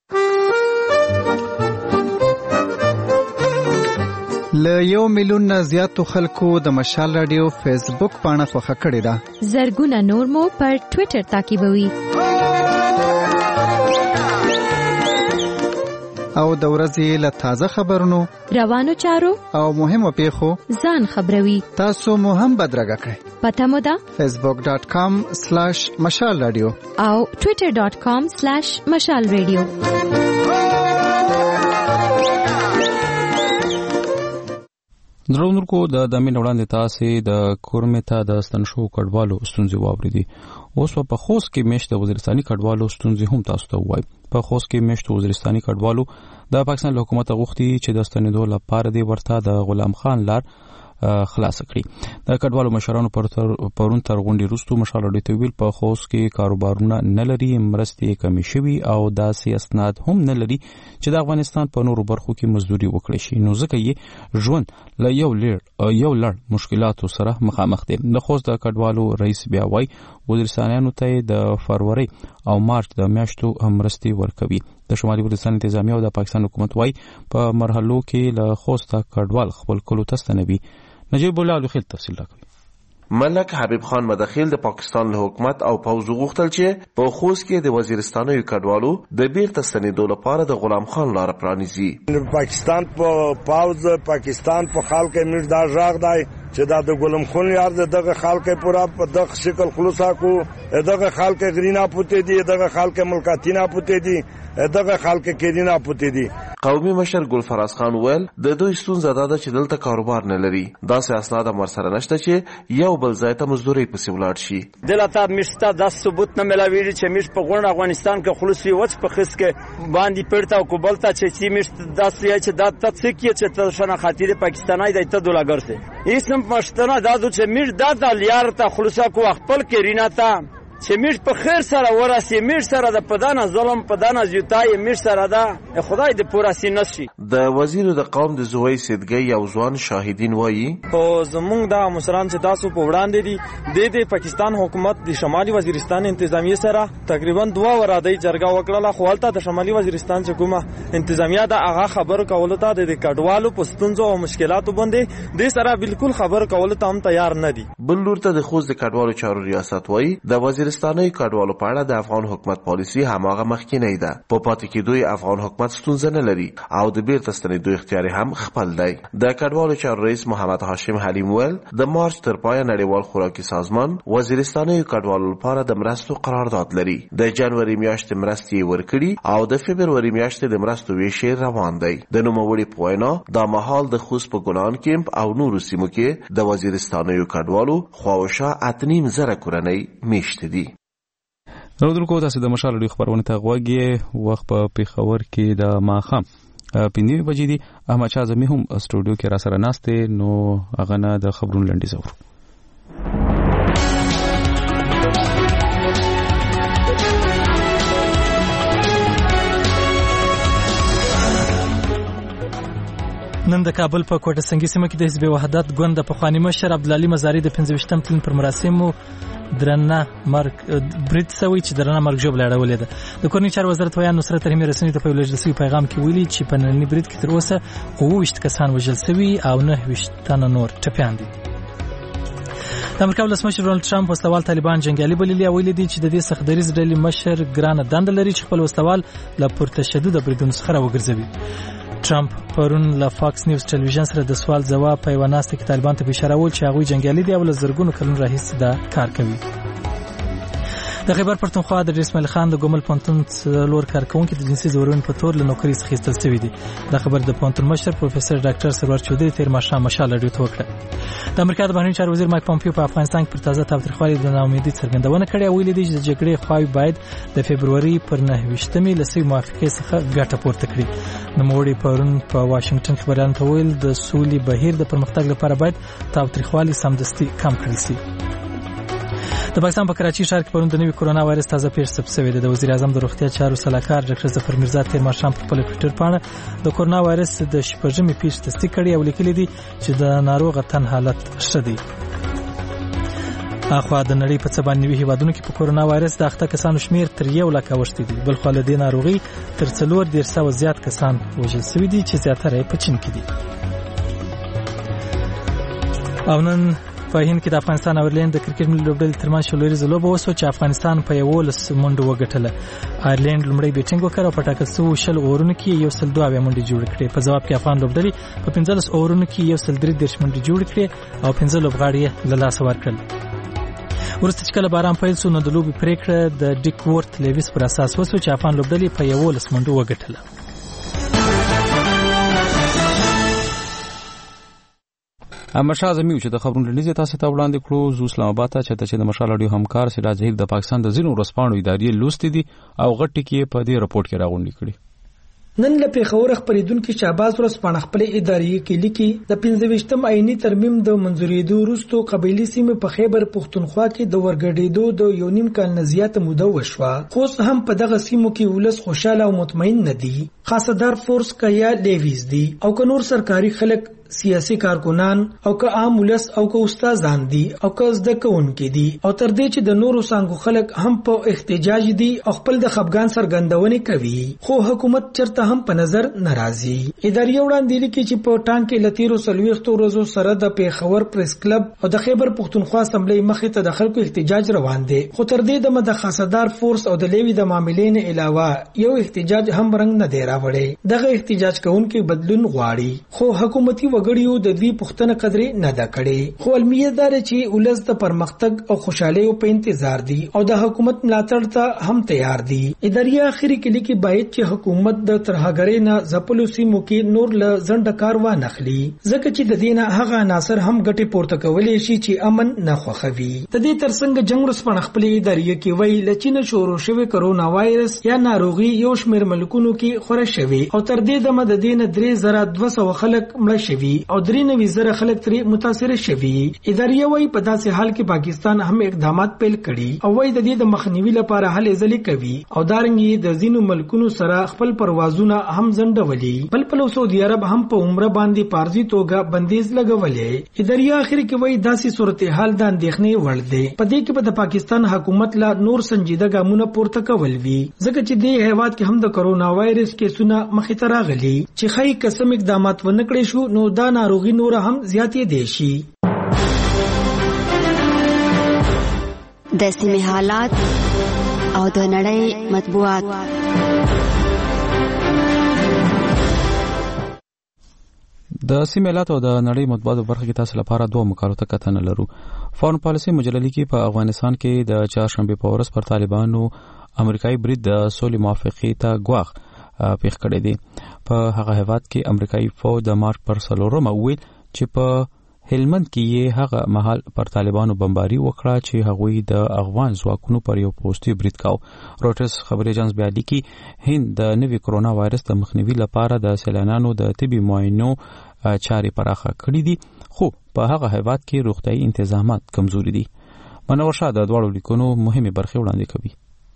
له 1 میلیون نه زیاتو خلکو د مشال رادیو فیسبوک پاڼه خوښه کړې ده. زرګونه نور مو پر ټوئیټر تعقیبوي او د ورځې له تازه خبرونو، روانو چارو او مهمو پیښو ځان خبروي. تاسو مو هم بدرګه کړئ. پته مو ده facebook.com/mashalradio او twitter.com/mashalradio. درونکو د دمن وړاندې تاسو د کورمته د ستنشو کډوالو ستونزې واوریدي. اوس په خوست کې میشته وزیرستاني کډوالو ستونزې هم تاسو ته وایي. په خوست کې میشته وزیرستاني کډوالو د پاکستان حکومت غوښتي چې د ستنېدو لپاره دی ورته د غلام خان لار خلاص کړي. د کډوالو مشرانو پرون تر غونډې وروسته مشال اډې ته ویل په خوست کې کاروبارونه نه لري، مرستې کمې شوي او داسې اسناد هم نه لري چې د افغانستان په نورو برخو کې مزدوري وکړي شي، نو ځکه یې ژوند له یو لړ مشکلاتو سره مخامخ دي. د خوست د کډوالو رئیس بیا وایي وزیرستانیانو ته د فروری او مارچ د میاشتو مرستې ورکوي. د شمالي وزیرستان انتظامیه او د پاکستان حکومت وایي په مرحلو کې له خوست کډوال خپل کلو تستنوي. نجیب الله الخیل تفصیل راکوي. ملک حبیب خان مداخل د پاکستان له حکومت او پوز غوښتل چې په خوست کې د وزیرستاني کډوالو د بیرته ستنېدو لپاره د غلام خان لار پرانیزي. پاکستان په پوز پاکستان په خلک مې دا ژغ دی چې دا د غلام خان یار دغه خلک پورا په دغه شکل خلاصا کو، دغه خلک غرینا پوتې دي، دغه خلک ملکاتینا پوتې دي، دغه خلک کېدینا پوتې دي. قومي مشر ګلفراز خان ویل د دوی ستونزه دا ده چې دلته کاروبار نه لري، داسې اسناد هم ورسره نشته چې یو بل ځای ته مزدوري پسې ولاړ شي. دلته مشته د ثبوت نه ملاویږي چې مش په غون افغانستان کې خلصي وڅ په خس کې باندې پړتا او کوبلتا چې مش داسې چې دا تڅکیه چې تشنه خاطر پاکستاني دایته دولګر سي اسم پښتنه دا چې مش دا د لیار ته خلصا کو خپل کې رینا ته چې میش په خیر سره ورسي، میش سره د پدانه ظلم پدانه زیاتای میش سره ده خدای دې پوراسي نشي. د وزیر د قوم د زوی سیدګي یو ځوان شاهدین وایي په زمونږ د مشران چې تاسو په وړاندې دي د پاکستان حکومت د شمالي وزیرستان انتظامیه سره تقریبا 2 ورادۍ جرګه وکړه، خو هلته د شمالي وزیرستان چې کومه انتظامیه د هغه خبر کولو ته د کډوالو په ستونزو او مشکلاتو باندې د سره بالکل خبر کولو ته هم تیار نه دي. بل لور ته د خوست د کډوالو چارو ریاست وایي د وزیرستاني کډوالو په اړه د افغان حکومت پالیسي هماغه مخکینی ده، په پاتې کېدو افغان حکومت ستونزه نه لري او د بیرته ستنېدو اختیار هم خپل دی. د کډوالو چارو رئیس محمد هاشم حلیم ویل د مارچ تر پایه نړیوال خوراکي سازمان وزیرستاني کډوالو لپاره د مرستو قرارداد لري. د جنوري میاشتې مرستې ورکړي او د فبروري میاشتې د مرستو ویش روان دی. د نوموړي په وینا دا مهال د خوست په ګلان کمپ او نورو سیمو کې د وزیرستاني کډوالو خواوشا 8.5 کورنۍ میشته دي. نو دلته تاسو د مشال لري خبرونه ته غوږی وخت په پیښور کې د ماخام 5 بجې دي. احمد شاه زمي هم سټوډیو کې را سره ناشته، نو هغه نه د خبرونو لنډیز اورو. نن د کابل په کوټه سنگي سیمه کې د حزب وحدت ګوند د پخوانی مشر عبدالعلي مزاري د 25م تلین پر مراسمو درنه مرګ برید سوي چې درنه مرګ جوړ لاړولې ده. د کورنۍ چارو وزارت ویان نصرت رحیمي رسنۍ ته په لږ پیغام کې ویلي چې په نننی برید کې تر اوسه 29 کسان وژل شوي او 29 تنه نور ټپيان دي. د امریکا ولسمشر ډونالد ټرمپ وسلوال طالبان جنگیالي بللي او ویلي دي چې د دې سختدریز ډلې مشر ګرانه دنده لري چې خپل وسلوال له پرتشدد بریدونو څخه راوګرځوي. ټرمپ پرون له فاکس نیوز ټلویزیون سره د سوال ځواب په یوه ناسته کې طالبان ته اشاره وکړه چې هغوی جنگیالي دي او له زرګونو کلونو راهیسې دا کار کوي. د خیبر پښتونخوا د اسماعیل خان د ګومل پونتون څلور کارکونکو د جنسي زورونې په تور له نوکرۍ څخه ایستل شوي دي. دا خبر د پونتون مشر پروفیسور ډاکټر سرور چودري تیر ماښام مشال راډیو ته وکړه. د امریکا د بهرنیو چارو وزیر مایک پومپیو په افغانستان کې پر تازه تاوتریخوالي د ناامیدۍ څرګندونه کړې او ویلي دي چې د جګړې خواوې باید د فبروري پر 9 له سوي موافقې څخه ګټه پورته کړي. نوموړي پرون په واشنگټن کې خبريالانو ته ویل د سولې بهیر د پرمختګ لپاره باید تاوتریخوالي سمدستي کم کړي شي. د پاکستان په کراچي ښار کې پرون د نوي کرونا وایرس تازه پیښ ثبت شوې ده. د وزیر اعظم د روغتیا چارو سلاکار ډاکټر ظفر میرزا تیر ماښام په خپل ټویټر پاڼه د کرونا وایرس د شپږمې پیښ تصدیق کړې او لیکلي دي چې د ناروغ تن حالت ښه دی. اخوا د نړۍ په څه باندې وی هیوادونو کې په کرونا وایرس د اخته کسانو شمیر تر 1 لک اوښتی دي. بل خو له دې ناروغي تر 400 زیات کسان وژل شوي دي چې زیاتره یې په چین کې دي. او نن په هند کې د افغانستان او ایرلند د کرکټ ملي لوبډلې ترمنځ شلوريزه لوبه وسوه چې افغانستان په 11 منډو وګټله. ایرلند لومړی بیټینګ وکړ او په ټاکل شویو 20 اورونو کې 102 منډې جوړ کړې. په ځواب کې افغان لوبډلې په 15 اورونو کې 133 منډې جوړ کړې او 15 لوبغاړي له لاسه ورکړل. ورسته چې کله باران پیل شو نو د لوبې پریکړه د ډیک وورت لیویس پر اساس وسوه چې افغان لوبډلې په 11 منډو وګټله. احمد شاه زمي چې د خبرونو لنډیز تاسو ته وړاندې کړو. زو اسلام آباد ته چې د مشال اډیو همکار سراج زهیر د پاکستان د ځینو ورسپانو ادارې لوستې دي او غټ کې په دې رپورت کې راغونډې کړي. نن له پیښور خبرېدونکو شهباز ورسپانه خپل ادارې کې لیکي د 25م آئینی ترمیم د منځورېدو وروسته قبایلی سیمې په خیبر پښتونخوا کې د ورګډېدو د 1.5 کال نه زیاته موده وشوه. خو هم په دغه سیمو کې ولس خوشاله او مطمئن نه دي. خاصدار فورس کیا لیویز دي او که نور سرکاري خلک سیاسي کارکونان او که عام ولس او که استادان دي او که زده کوونکي دي او تر دې چې د نورو څنګه خلک هم په احتجاج دي او خپل د خپګان سرګندونې کوي خو حکومت چرته هم په نظر ناراضي. ادارې وړاندې لیکي چې په ټانک کې لتیرو 40 ورځو سره د پیښور پریس کلب او د خیبر پښتونخوا اسمبلی مخې ته د خلکو احتجاج روان دي. خو تر دې د خاصدار فورس او د لیوی د معاملې نه علاوه یو احتجاج هم رنګ نه دی راوړی. دغه احتجاج کوونکي بدلون غواړي خو حکومتي وګړیو د دې پښتنه قدرې نه دا کړي. خو علمیه دار چې ولس د پرمختګ او خوشحالي په انتظار دي او د حکومت ملاتړ ته هم تیار دي. ادارې اخري کې لیکي باید چې حکومت د ترهګرۍ نه ځپلو سیمو کې نور له ځنډ کار وانه خلی ځکه چې د دینه هغه عناصر هم ګټي پورته کولای شي چې امن نه خوخوي. د دې ترڅنګ جنگ رسپن خپل ادارې کې وی لچینه شروع شوی کرونا وایرس یا ناروغي یو شمیر ملکونو کې خوره شوی او تر دې د مددین 3200 خلک مړ شوي او 93,000 خلک ترې متاثر شوي. ادارې وايي په داسې حال کې پاکستان هم اقدامات پیل کړي او وايي د دې د مخنیوي لپاره هلې ځلې کوي او دارنګي د ځینو ملکونو سره خپل پروازونه هم ځنډولي. بل سعودي عرب هم په عمره باندې پارزي توګه بندیز لګولې. ادارې اخر کې وايي داسې صورتحال د اندېښنې وړ دی. په دې کې به د پاکستان حکومت لا نور سنجیده ګامونه پورته کول وي ځکه چې د هیواد کې هم د کرونا وایرس کیسونه مخې ته راغلي چې خی قسم اقدامات ونکړي شو نو دا ناروغي نور هم زیاتې دي شي. د سیمې حالات او د نړۍ مطبوعات. د سیمې حالات او د نړۍ مطبوعاتو برخه کې تاسو لپاره دوه مقالو ته کتنه لرو. فارن پالیسي مجله لیکي په افغانستان کې د چهارشنبه په ورځ پر طالبانو امریکایي برید د سولې موافقې ته ګواښ پیښ کړی دی. په هغه هیواد کې امریکایي فوج د مارچ پر 4 ویل چې په هلمند کې یې هغه مهال پر طالبانو بمباري وکړه چې هغوی د افغان ځواکونو پر یو پوسټي برید کاوه. روټرز خبري اژانس بیا لیکي هند د نوي کرونا وایرس د مخنیوي لپاره د سیلانیانو د طبي معاینو چارې پراخه کړې دي خو په هغه هیواد کې روغتیايي انتظامات کمزوري دي. منور شاه د دواړو لیکونو مهمه برخې وړاندې کوي.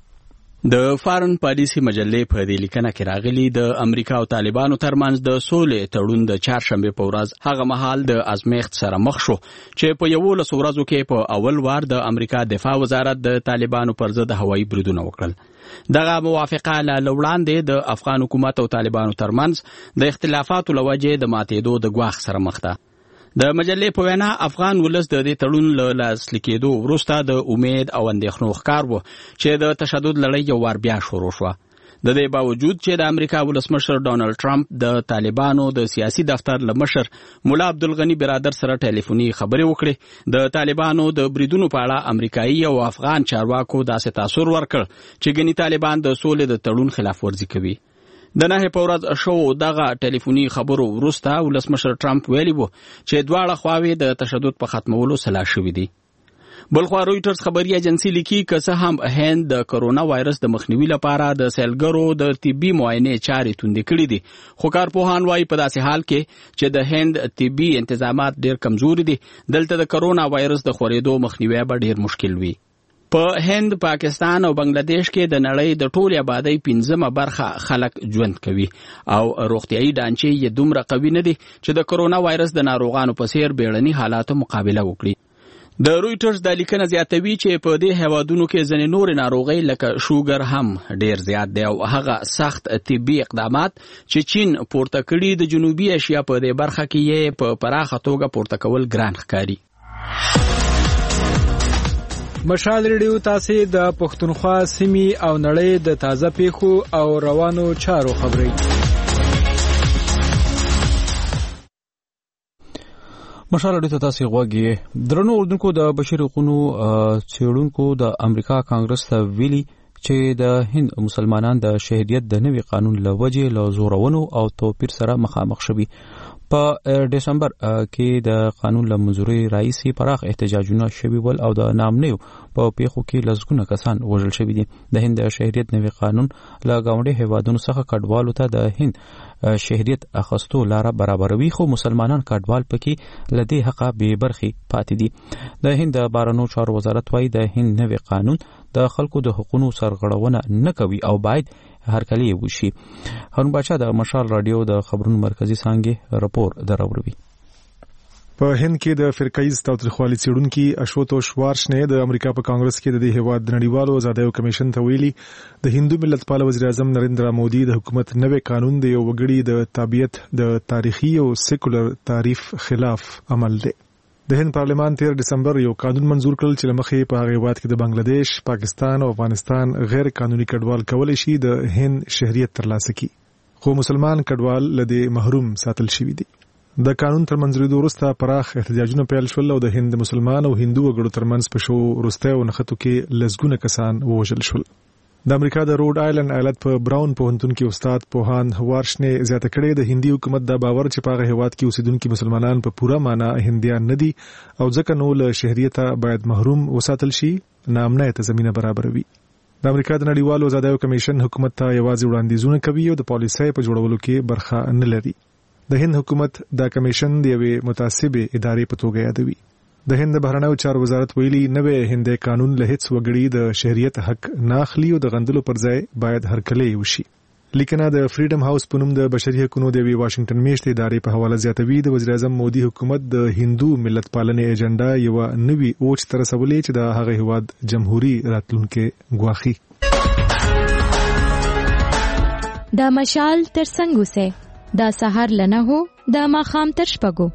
د فارن پالیسي مجلې په دې لیکنه کې راغلي د امریکا او طالبانو ترمنځ د سولې تړون د چهارشنبه په ورځ هغه مهال د ازمیښت سره مخ شو چې په 11 ورځو کې په اول وار د امریکا دفاع وزارت د طالبانو پر ضد هوایي بریدونه وکړل. دغه موافقه له وړاندې د افغان حکومت او طالبانو ترمنځ د اختلافاتو لوجې د ماتېدو د ګواښ سره مخ ده. د مجلې په وینا افغان ولس د دې تړون له لاسلیک کېدو وروسته د امید او اندېښنو ښکار و چې د تشدد لړۍ یو وار بیا شروع شوه. د دې باوجود چې د امریکا ولسمشر ډونالد ټرمپ د طالبانو د سیاسي دفتر له مشر مولا عبدالغني برادر سره ټلیفوني خبرې وکړې، د طالبانو د بریدونو په اړه امریکایي او افغان چارواکو داسې تاثر ورکړ چې ګنې طالبان د سولې د تړون خلاف ورزي کوي. د 9 په ورځ شو دغه ټلیفوني خبرو وروسته ولسمشر ټرمپ ویلي وو چې دواړه خواوې د تشدد په ختمولو سلا شوي دي. بلخوا رویټرز خبري ایجنسی لیکي که څه هم هند د کرونا وایرس د مخنیوي لپاره د سیلګرو د طبي معاینې چارې توندې کړې دي خو کارپوهان وايي په داسې حال کې چې د هند طبي انتظامات ډېر کمزوري دي دلته د کرونا وایرس د خورېدو مخنیوي به ډېر مشکل وي. په هند، پاکستان او بنگلاديش کې د نړۍ د ټولې آبادی 15 برخه خلک ژوند کوي او روغتيایي ډانچې یې دومره قوي نه دي چې د کرونا وایرس د ناروغانو په څیر بیړني حالاتو مقابله وکړي. د رویټرز د لیکنه زیاتوي چې په دې هیوادونو کې ځینې نور ناروغۍ لکه شوګر هم ډیر زیات دی او هغه سخت طبي اقدامات چې چین پورته کړي د جنوبي اشیا په دې برخه کې یې په پراخه توګه پورته کول ګران ښکاري. مشال ریډیو تاسو د پښتونخوا سیمې او نړۍ د تازه پیښو او روانو چارو خبري. مشال ریډیو تاسو غوږی درنو اردوونکو د بشري حقوقو څېړونکو د امریکا کانګرس ته ویلي چې د هند مسلمانان د شهریت د نوي قانون لوجې له زورونو او توپیر سره مخامخ شوي. په دسمبر کې د قانون له منځوري رئیسي پراخ احتجاجونه شوي ول او د نامنیو په پیښو کې لسګونه کسان وژل شوي دي. د هند شهریت نوي قانون له ګاونډي هیوادونو څخه کډوالو ته د هند شهریت اخستو لاره برابروي خو مسلمانان کډوال پکې لدی حق به برخي پاتې دي. د هند بهرنیو چارو وزارت وايي د هند نوي قانون د خلکو د حقوقو سرغړونه نه کوي او باید هرکلی وشي. هارون بچا د مشال رادیو د خبرونو مرکزی څنګه راپور دراوړي. په هند کې د فرقایز تاوتریخوالي څېړونکي اشوتوش وارشنه د امریکا په کانګرس کې د هیواد د نړیوالو آزادیو کمیشن ته ویلي د هندو ملت پال وزیر اعظم نریندرا مودي د حکومت نوې قانون د یو وګړي د تابعیت د تاریخي او سیکولر تعریف خلاف عمل دی. د هند پارلمان 13 دسمبر یو قانون منزور کړل چې لمخې په هغه هیواد کې د بنگلاديش، پاکستان او افغانستان غیر قانوني کډوال کولای شي د هند شهريت ترلاسه کړي خو مسلمان کډوال لدی محروم ساتل شوی دي. د قانون تر منځوري وروسته پراخ احتجاجونه پیل شول او د هند مسلمان او هندو وګړو ترمنځ په شو وروسته او نخښتو کې لسګونه کسان ووژل شول. د امریکا د روډ آیلند ایالت په براون پوهنتون کې استاد پوهان وارشنه زیاته کړې د هندي حکومت د باور چې په هغه هیواد کې اوسیدونکو مسلمانان په پوره معنی هندیان نه دي او ځکه نو له شهريت باید محروم وساتل شي نامنه ته زمينه برابروي. د امریکا د نړیوالو آزادیو کمیشن حکومت ته یوازې وړاندیزونه کوي او د پالیسۍ په جوړولو کې برخه نه لري. د هند حکومت دا کمیشن د یوې متعصبه ادارې په توګه یادوي. د هند بهرنیو چارو وزارت ویلي نوې هندي قانون له هیڅ وګړي د شهريت حق نه اخلي او د غندلو پر ځای باید هرکلی وشي. لیکنه د فریډم هاوس په نوم د بشري حقوقو د واشنگټن میشتې ادارې په حواله زیاتوي د وزیر اعظم مودي حکومت د هندو ملت پالنې ایجنډا یو نوی اوج تر رسولې چې د هغه هیواد جمهوریت راتلونکو غواخي. دا مشال تر څنګه سه دا سحر لنه هو دا ماخام تر شپګو.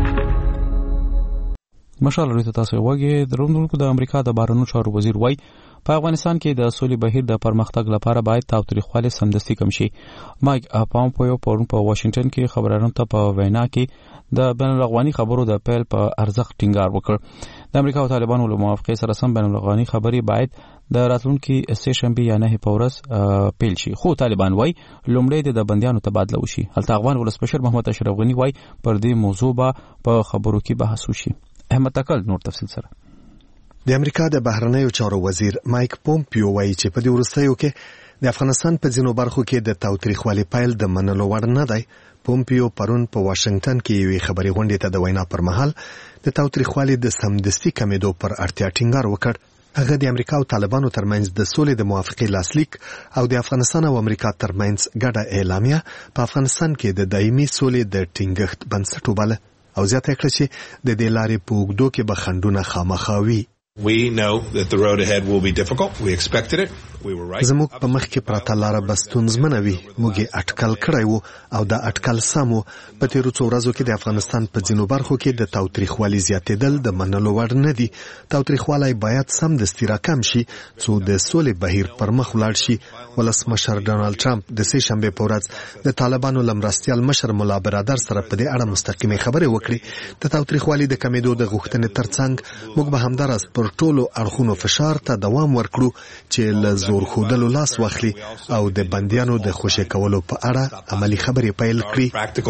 مشال لري تاسو وګورئ دروندونکو د امریکا د بهرنیو چارو وزیر وای په افغانستان کې د سولې بهیر د پرمختګ لپاره باید تاوتریخوالی سمدستي کم شي. مایک پامپیو پرون په واشنگټن کې خبرانو ته په وینا کې د بین الاقوامي خبرو د پیل په ارزښت ټینګار وکړ. د امریکا او طالبانو له موافقې سره سم بین الاقوامي خبري باید د راتلونکي سه شنبه یا نه په ورځ پیل شي. خو طالبان وای لومړی د بنديانو تبادله وشي. هلته افغان ولسمشر محمد اشرف غنی وای پر دې موضوع په خبرو کې بحث وشي. احمد تکل نور تفصیل سره. د امریکا د بهرنیو چارو وزیر مایک پومپیو وایي چې په دې وروستیو کې د افغانستان په ځینو برخو کې د تاوتریخوالي پایل د منلو وړ نه دی. پومپیو پرون په واشنگټن کې یوې خبري غونډې ته د وینا پر مهال د تاوتریخوالي د سمدستي کمیدو پر اړتیا ټینګار وکړ. هغه د امریکا او طالبانو ترمنځ د سولې د موافقې لاسلیک او د افغانستان او امریکا ترمنځ ګډه اعلامیه په افغانستان کې د دایمي سولې د ټینګښت بنسټ وباله او زیاته کړه چې د دې لارې په اوږدو کې به خنډونه خامخا وي. We know that the road ahead will be difficult. We expected it. زموږ په مخ کې پراته لار به ستونزمنه وي. موږ یې اټکل کړی وو او دا اټکل سمو. په تیرو څو ورځو کې د افغانستان په ځینو برخو کې د تاوتریخوالي زیاتېدل د منلو وړ نه دي. تاوتریخوالی باید سمدستي راکم شي څو د سولې بهیر پر مخ ولاړ شي. ولسمشر ډونالد ټرمپ د سه شنبه په ورځ د طالبانو لمرستیال مشر مولا برادر سره په دې اړه مستقیمه خبرې وکړې. د تاوتریخوالي د کمیدو د غوښتنې ترڅنګ موږ به همدارس پر ټولو اړخونو فشار ته دوام ورکړو چې له زور خودلو لاس واخلي او د بنديانو د خوشی کولو په اړه عملی خبرې پیل کړي.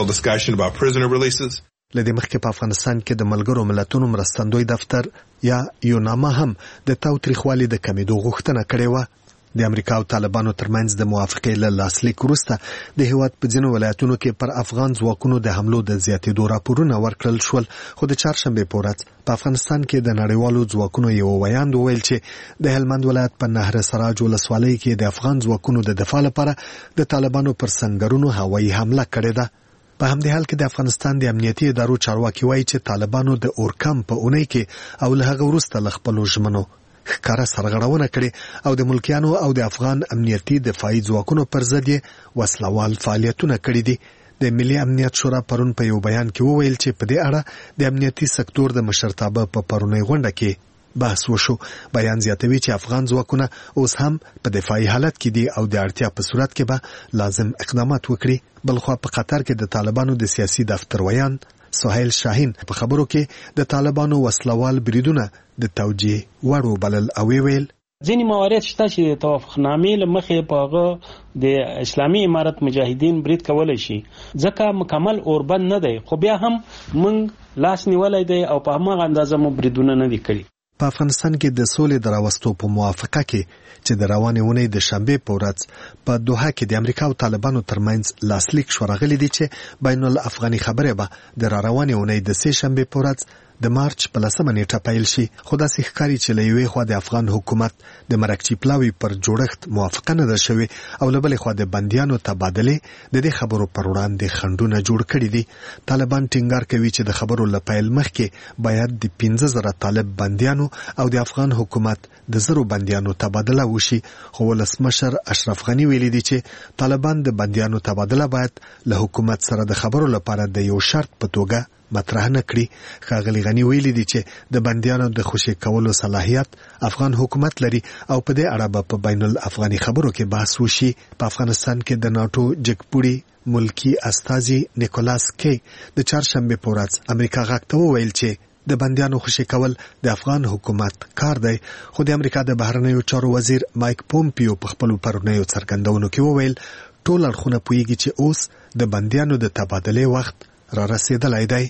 لدې مخکې په افغانستان کې د ملګرو ملتونو مرستندوی دفتر یا یوناما هم د تاوتریخوالي د کمیدو غوښتنه کړې و. د امریکا او طالبانو ترمنځ د موافقې له لاسلیک وروسته د هیواد په ځینو ولایتونو کې پر افغان ځواکونو د حملو د زیاتېدو راپورونه ورکړل شول. خو د چهارشنبه په ورځ په افغانستان کې د نړیوالو ځواکونو یو ویاند وویل چې د هلمند ولایت په نهر سراج ولسوالۍ کې د افغان ځواکونو د دفاع لپاره د طالبانو پر سنگرونو هوایي حمله کړې ده. په همدې حال کې د افغانستان د امنیتي ادارو چارواکي وایي چې طالبانو د اورکم په اونۍ کې او له هغه وروسته له خپلو ژمنو ښکاره سرغړونه کړې او د ملکیانو او د افغان امنیتي دفاعي ځواکونو پر ضد وسلوال فعالیتونه کړي دي. د ملي امنیت شورا پرون په یو بیان کې وویل چې په دې اړه د امنیتي سکتور د مشرتابه په پرونی غونډه کې بحث وشو. بیان زیاتوي چې افغان ځواکونه اوس هم په دفاعي حالت کې دي او د اړتیا په صورت کې به لازم اقدامات وکړي. بلخوا په قطر کې د طالبانو د سیاسي دفتر ویان سهیل شاهین په خبرو کې د طالبانو وسلوال بریدونه د توجیه وړ وبلل او ویل ځینې موارد شته چې د توافقنامې له مخې په هغه د اسلامي امارت مجاهدین برید کولی شي ځکه مکمل اوربند نه دی خو بیا هم موږ لاس نیولی دی او په هماغه اندازه مو بریدونه نه دي کړي. په افغانستان کې د سولې د راوستو په موافقه کې چې د روانې اونۍ د شنبه په ورځ په دوحه کې د امریکا او طالبانو ترمنځ لاسلیک شو راغلي دي چې بین الافغاني خبره به د روانې اونۍ د سه شنبه په ورځ د مارچ په 10 نیټه پیل شي. خو داسې ښکاري چې له یوې خوا د افغان حکومت د مرکچی پلاوی پر جوړښت موافقه نه ده شوې او له بلې خوا د بنديانو تبادله د دې خبرو پر وړاندې خنډونه جوړ کړي دي. طالبان ټینګار کوي چې د خبرو له پیل مخکې باید د 15000 طالب بنديانو او د افغان حکومت د 1000 بنديانو تبادله وشي. خو ولسمشر اشرف غنی ویلي دي چې طالبان د بنديانو تبادله باید له حکومت سره د خبرو لپاره د یو شرط په توګه مطرح نه کړي. ښاغلي غنی ویلي دي چې د بنديانو د خوشی کولو صلاحیت افغان حکومت لري او په دې اړه په بین الافغاني خبرو کې بحث وشي. په افغانستان کې د ناتو جګپوړي ملکی استازي نیکولاس کی د چهارشنبه په ورځ امریکا غاکته وویل چې د بنديانو خوشی کول د افغان حکومت کار دی. خو د امریکا د بهرنیو چارو وزیر مایک پومپیو په خپل پرونیو څرګندونو کې وویل ټول اړخونه پوهیږي چې اوس د بنديانو د تبادله وخت را رسیدلی دی.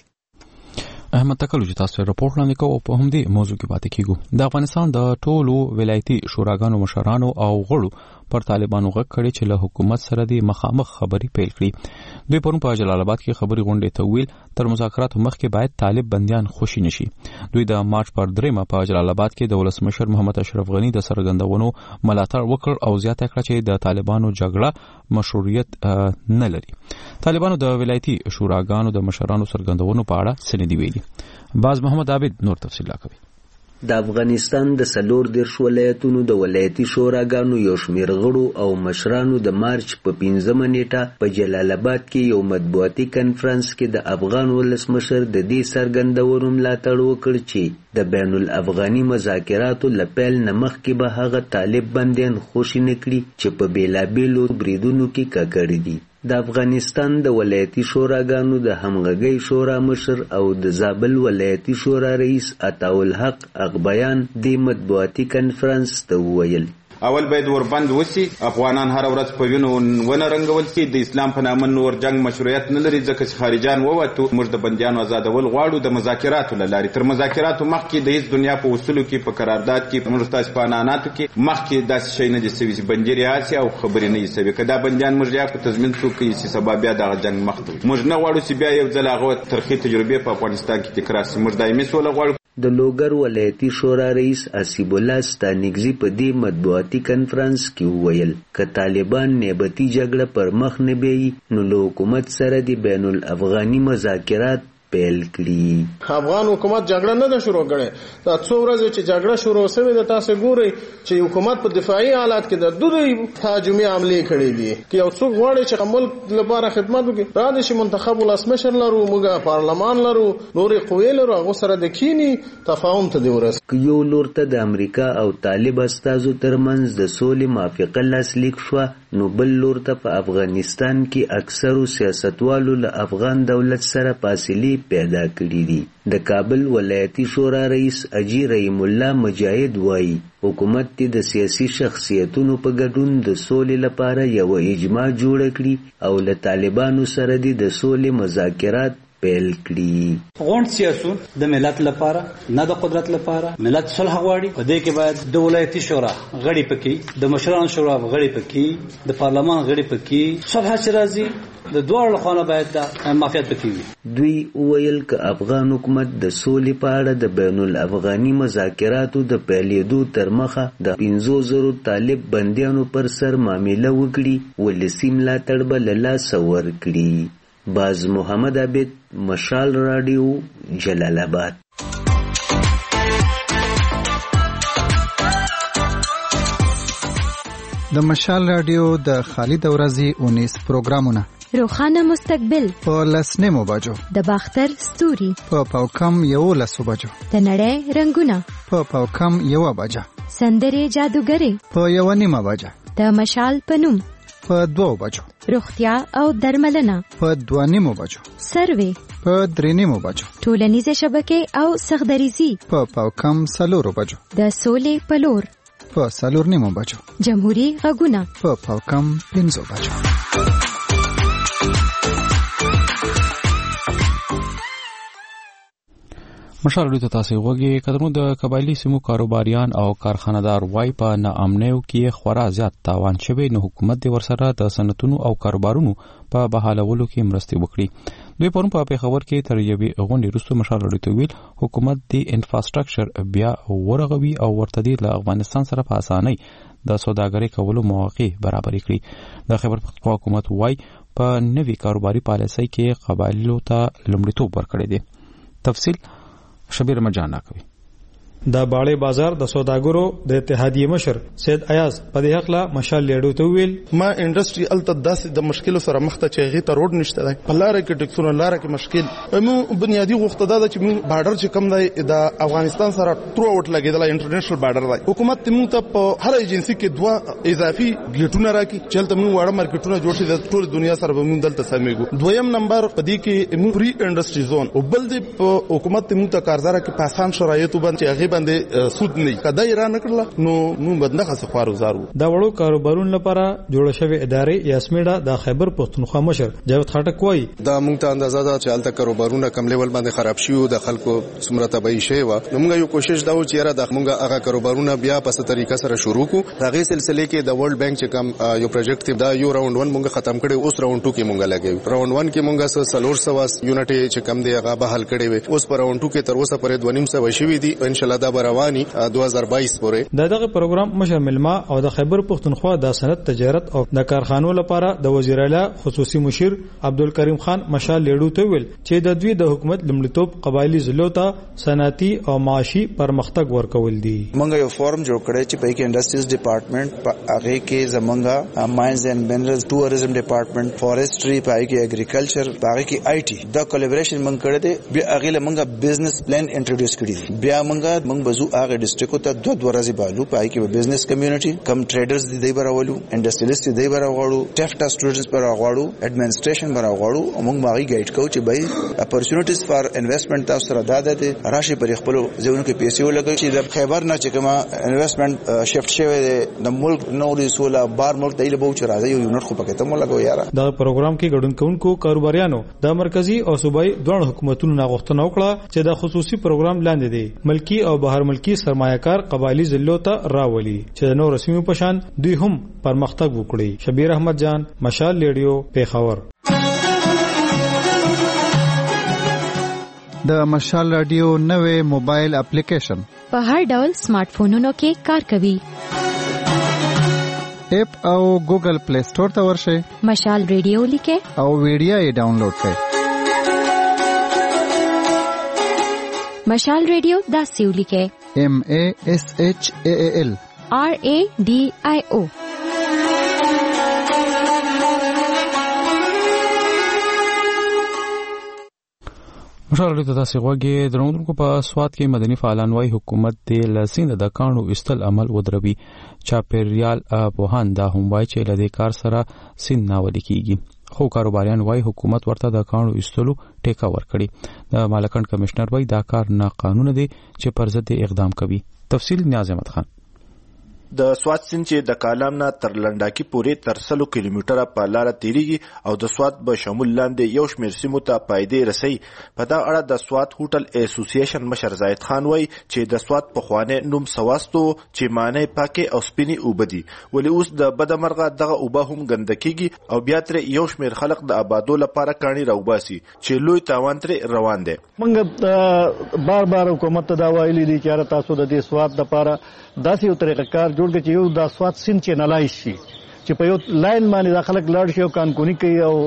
احمد تکلو چې تاسو راپورټ لاندې کوو په همدې موضوع کې پاتې کیږو. د افغانستان د ټولو ولایتي شوراګانو مشرانو او غړو پر طالبانو غږ کړي چې له حکومت سره د مخامخ خبري پیل کړي. دوی پرون په جلال آباد کې خبري غونډې ته ویل تر مذاکراتو مخکې باید طالب بنديان خوشي نشي. دوی د مارچ پر 3 په جلال آباد کې د ولسمشر محمد اشرف غنی د سرګندونو ملاتړ وکړ او زیاته کړه چې د طالبانو جګړه مشروعیت نه لري. طالبانو د ولایتي شوراګانو د مشرانو سرګندونو په اړه سندې ویلي. باز محمد عابد نور تفصیل راکوي. د افغانستان د 14 ولایتونو د ولایتي شوراګانو یو شمېر غړو او مشرانو د مارچ په 15 نیټه په جلال آباد کې یو مطبوعاتي کنفرانس کې د افغان ولسمشر د دې سرګندونو ملاتړ وکړ چې د بین الافغاني مذاکراتو لپیل نه مخکې به هغه طالب بندیان خوشي نکړي چې په بیلابیلو بریدونو کې ککړي دي. د افغانستان د ولایتي شوراګانو د همغږۍ شورا مشر او د زابل ولایتي شورا رئیس عطاالحق اغبیان د مطبوعاتي کنفرانس ته وویل اول باید وربند وسی افغانان هر ورځ په وینو ونه رنګول چې د اسلام په نامه نور جنگ مشروعیت نه لري ځکه چې خارجان ووتو موږ د بنديانو آزادول غواړو د مذاکراتو لاري تر مذاکراتو مخکې د هیڅ دنیا په اصولو کې په قرارداد کې موږ تاسو په اناناتو کې مخکې داسې شي نه دي سوي بندي ریاسي او خبرې نه سوي کدا بنديان موږ یا په تضمین څوک چې سبب بیا د جنگ مخته موږ نه غواړو چې بیا یو ځل هغه ترخی تجربه په افغانستان کې تکرار شي موږ دایمي سوله غواړو. د لوګر ولایتي شورا رئیس اسیب الله ستانګزی په دې مطبوعاتي کنفرانس کې وویل ک طالبان نیابتي جګړه پر مخ نه بیي نو له حکومت سره د بین الافغاني مذاکرات پیل کړي. افغان حکومت جګړه نه ده شروع کړې دا څو ورځې چې جګړه شروع شوه د تاسو ګوري چې حکومت په دفاعي حالات کې د دوی تهاجمي حمله کړې دي چې یو څوک غواړي چې ملک لپاره خدمت وکړي را دي چې منتخب ولسمشر لرو موږ پارلمان لرو نورې قوې لرو هغه سره د کینی تفاهم ته دی ورس یو لور ته د امریکا او طالب استازو ترمنځ د سولې موافقه لاسلیک شو نو بل لور ته په افغانستان کې اکثرو سیاستوالو له افغان دولت سره فاصله پیدا کړې دي. د کابل ولایتي شورا رئیس اجي رحیم الله مجاهد وایي حکومت د سیاسي شخصیتونو په ګډون د سولې لپاره یو اجماع جوړ کړي او له طالبانو سره د سولې مذاکرات پیل کړي. غونډ سیاسون د ملت لپاره نه د قدرت لپاره ملت صلح غواړي په دې کې باید د ولایتي شورا غړي پکې د مشرانو شورا غړي پکې د پارلمان غړي پکې صلح چې راځي د دوه لخوا باید د مافیات پکې وي. دوی ویل ک افغان حکومت د سولې په اړه د بین الافغاني مذاکراتو د پیلېدو تر مخه د 500 طالب بندیانو پر سر معامله وکړي ولسی ملاتړ به له لاسه ورکړي. باز محمد عابد مشال رادیو جلال آباد. د مشال رادیو د خالد اورازي 19 پروګرامونه روخانه مستقبل په لسنیمو بجو د باختر ستوري په پاوکم 11 بجو د نړۍ رنگونه په پاوکم 1 بجه سندري جادوګری په 1 بجه د مشال پنوم په 2 بجو روغتیا او درملنه په 2 بجو سروي په 3 بجو ټولنیزه شبکې او سخدریزي په پاوکم 4 بجو د سولې پلور په 4 بجو جمهوریت غږونه په پاوکم 5 بجو. مشال ته تاسو وګورئ کډرونو د قبایلی سیمو کاروباریان او کارخانه‌دار وای په ناامنیو کې خورا زیات تاوان شوی نو حکومت د ورسره د صنعتونو او کاروبارونو په بحالولو کې مرسته وکړي. دوی پرون په پیښور کې تر یوې غونډې وروسته مشال ته ویل حکومت د انفراستراکچر بیا ورغوي او ورته د افغانستان سره په اسانۍ د سوداګرۍ کولو مواقع برابر کړي. د خیبر پختونخوا حکومت وای په نوي کاروباري پالیسۍ کې قبایلو ته لومړیتوب ورکړی دی. تفصیل شبیر مجانا کوي. د باړې بازار د سوداګرو د اتحادیې مشر سید ایاز په دې حق لا مشال لیډو ته ویل ما انډستری الته داسې د مشکل سره مخ ته چې غي ته روډ نشته دی په لار کې ټکسونه لار کې مشکل مو بنیادی غوښته ده چې مو بارډر چې کم دی د افغانستان سره ترو اوټ لګیدل انټرنیشنل بارډر دی حکومت مو ته په هر ایجنسی کې دوه اضافي ګیټونه راکړي چې تل مو وړه مارکیټونه جوړ شي د ټول دنیا سره به مو دلته سمېګو. دویم نمبر په دې کې مو پری انډستری زون او بل دې په حکومت مو ته کارزار کې پاسان شرایطو باندې هغه باندې سود نه کدا ایران کړل نو موږ بدنه څه خوارزارو. دا وړو کاروبارونو لپاره جوړ شوی ادارې یاسمیډا د خیبر پښتونخوا مشر جاوید خټک وایي دا موږ ته اندازه ده چې الته کاروبارونه کم لیول باندې خراب شي او د خلکو څومره تبعی شي و نو موږ یو کوشش دا و چې را د موږ هغه کاروبارونه بیا په ست طریقه سره شروع کو. دا غي سلسله کې د ورلد بانک چې کم یو پروجیکټ دی دا یو راوند 1 موږ ختم کړي اوس راوند 2 کې موږ لګیو. راوند 1 کې موږ سلور سواس یونټ چې کم دی هغه به حل کړي وي. اوس پر راوند 2 کې تر اوسه پرې 2.5 شوي دي ان شاء الله دا رواني 2022 پورې. دغه پروګرام مشر ملما او د خیبر پښتونخوا د صنعت تجارت او د کارخانو لپاره د وزیر اعلی خصوصي مشیر عبدالکریم خان مشال لیډو ته ویل چې د دوی د حکومت لمړیتوب قبایلی ضلعو ته صنعتي او معاشي پرمختګ ورکول دي. موږ یو فورم جوړ کړی چې په کې انډستریز ډپارټمنټ په هغه کې زمونږه ماینز اینڈ منرلز ټوریزم ډپارټمنټ فورستري په هغه کې اګریکلچر په هغه کې آی ټي دا کولیبریشن موږ کړی دی. بیا هغه لمونږه بزنس پلان انټروډیوس کړی دی. بیا موږ بزو هغه ډیسټریکټ ته دوه ورځې بالو په هغه کې بزنس کمیونټي کم ټریډرز دی براولو انډستریالیست دی براغواړو ټیفټا سټوډنټس براغواړو ایڈمنسټریشن براغواړو موږ ماغي گایډ کوو چې بای اپورچونټیز فار انویسټمنٹ تاسو سره داده راشي پر خپل ځونو کې پیسې ولګي چې د خیبر نه چې کومه انویسټمنٹ شفت شوی د ملک نوري سولا بار ملک دایله بو چې راځي یو یونټ خو پکې ته مولګو یاره. دا پروګرام کې ګډون کوونکو کاروباریانو د مرکزی او صوبایي دوه حکومتونو غوښتنه وکړه چې د خصوصي پروګرام لاندې دی ملکی او بهر ملکی سرمایه‌کار قبایلی ضلعو ته راولي چې د نور رسمي پشان دوی هم پرمختګ وکړي. شبیر احمد جان مشال ریډیو پیښور. د مشال رادیو نوې موبایل اپلیکیشن په هر ډول سمارټ فونونو کې کار کوي. اپ او ګوګل پلی سٹور ته ورشئ مشال ریډیو لیکه او ویډیو یې ډاونلوډ کړئ. مشال ریډیو داسې ولیکه MASHAAL RADIO. مشال ته تاسو غوږی درونکو په سواد کې مدني فعالان وايي حکومت د لسیند د کانو استل عمل ودروي. چاپیریال پوهان دا هم وايي چې لدې کار سره سین ناول کیږي. خو کاروباریان وايي حکومت ورته د کانو استلو ټیکا ورکړي. د مالکان کمشنر وايي دا کار ناقانونه دي چې پر ضد اقدام کوي. تفصیل نیاز احمد خان. د سوات سیند چې د کالام نه تر لنډاکی پورې تر 100 کیلومتره په لار تیریږي او د سوات به شمول لاندې یو شمېر سیمو ته پایدې رسي. په دا اړه د سوات هوټل اسوسییشن مشر زاید خان وایي چې د سوات په خوانه نوم سواستو چې معنی پاکه او سپینی وبدي ولی اوس د بدمرغه دغه وبه هم ګندکیږي او بیا تر یو شمېر خلک د آبادو لپاره کانی راوباسي چې لوی تاوان تر روان دي. موږ بار حکومت ته دا ویلي دي چې تاسو د دې سوات لپاره داسې یو طریقه کار جوړ کړئ چې یو د سوات سیند چې نلای شي چې په یو لاین باندې د خلک لاړ شي او کانکونی کوي او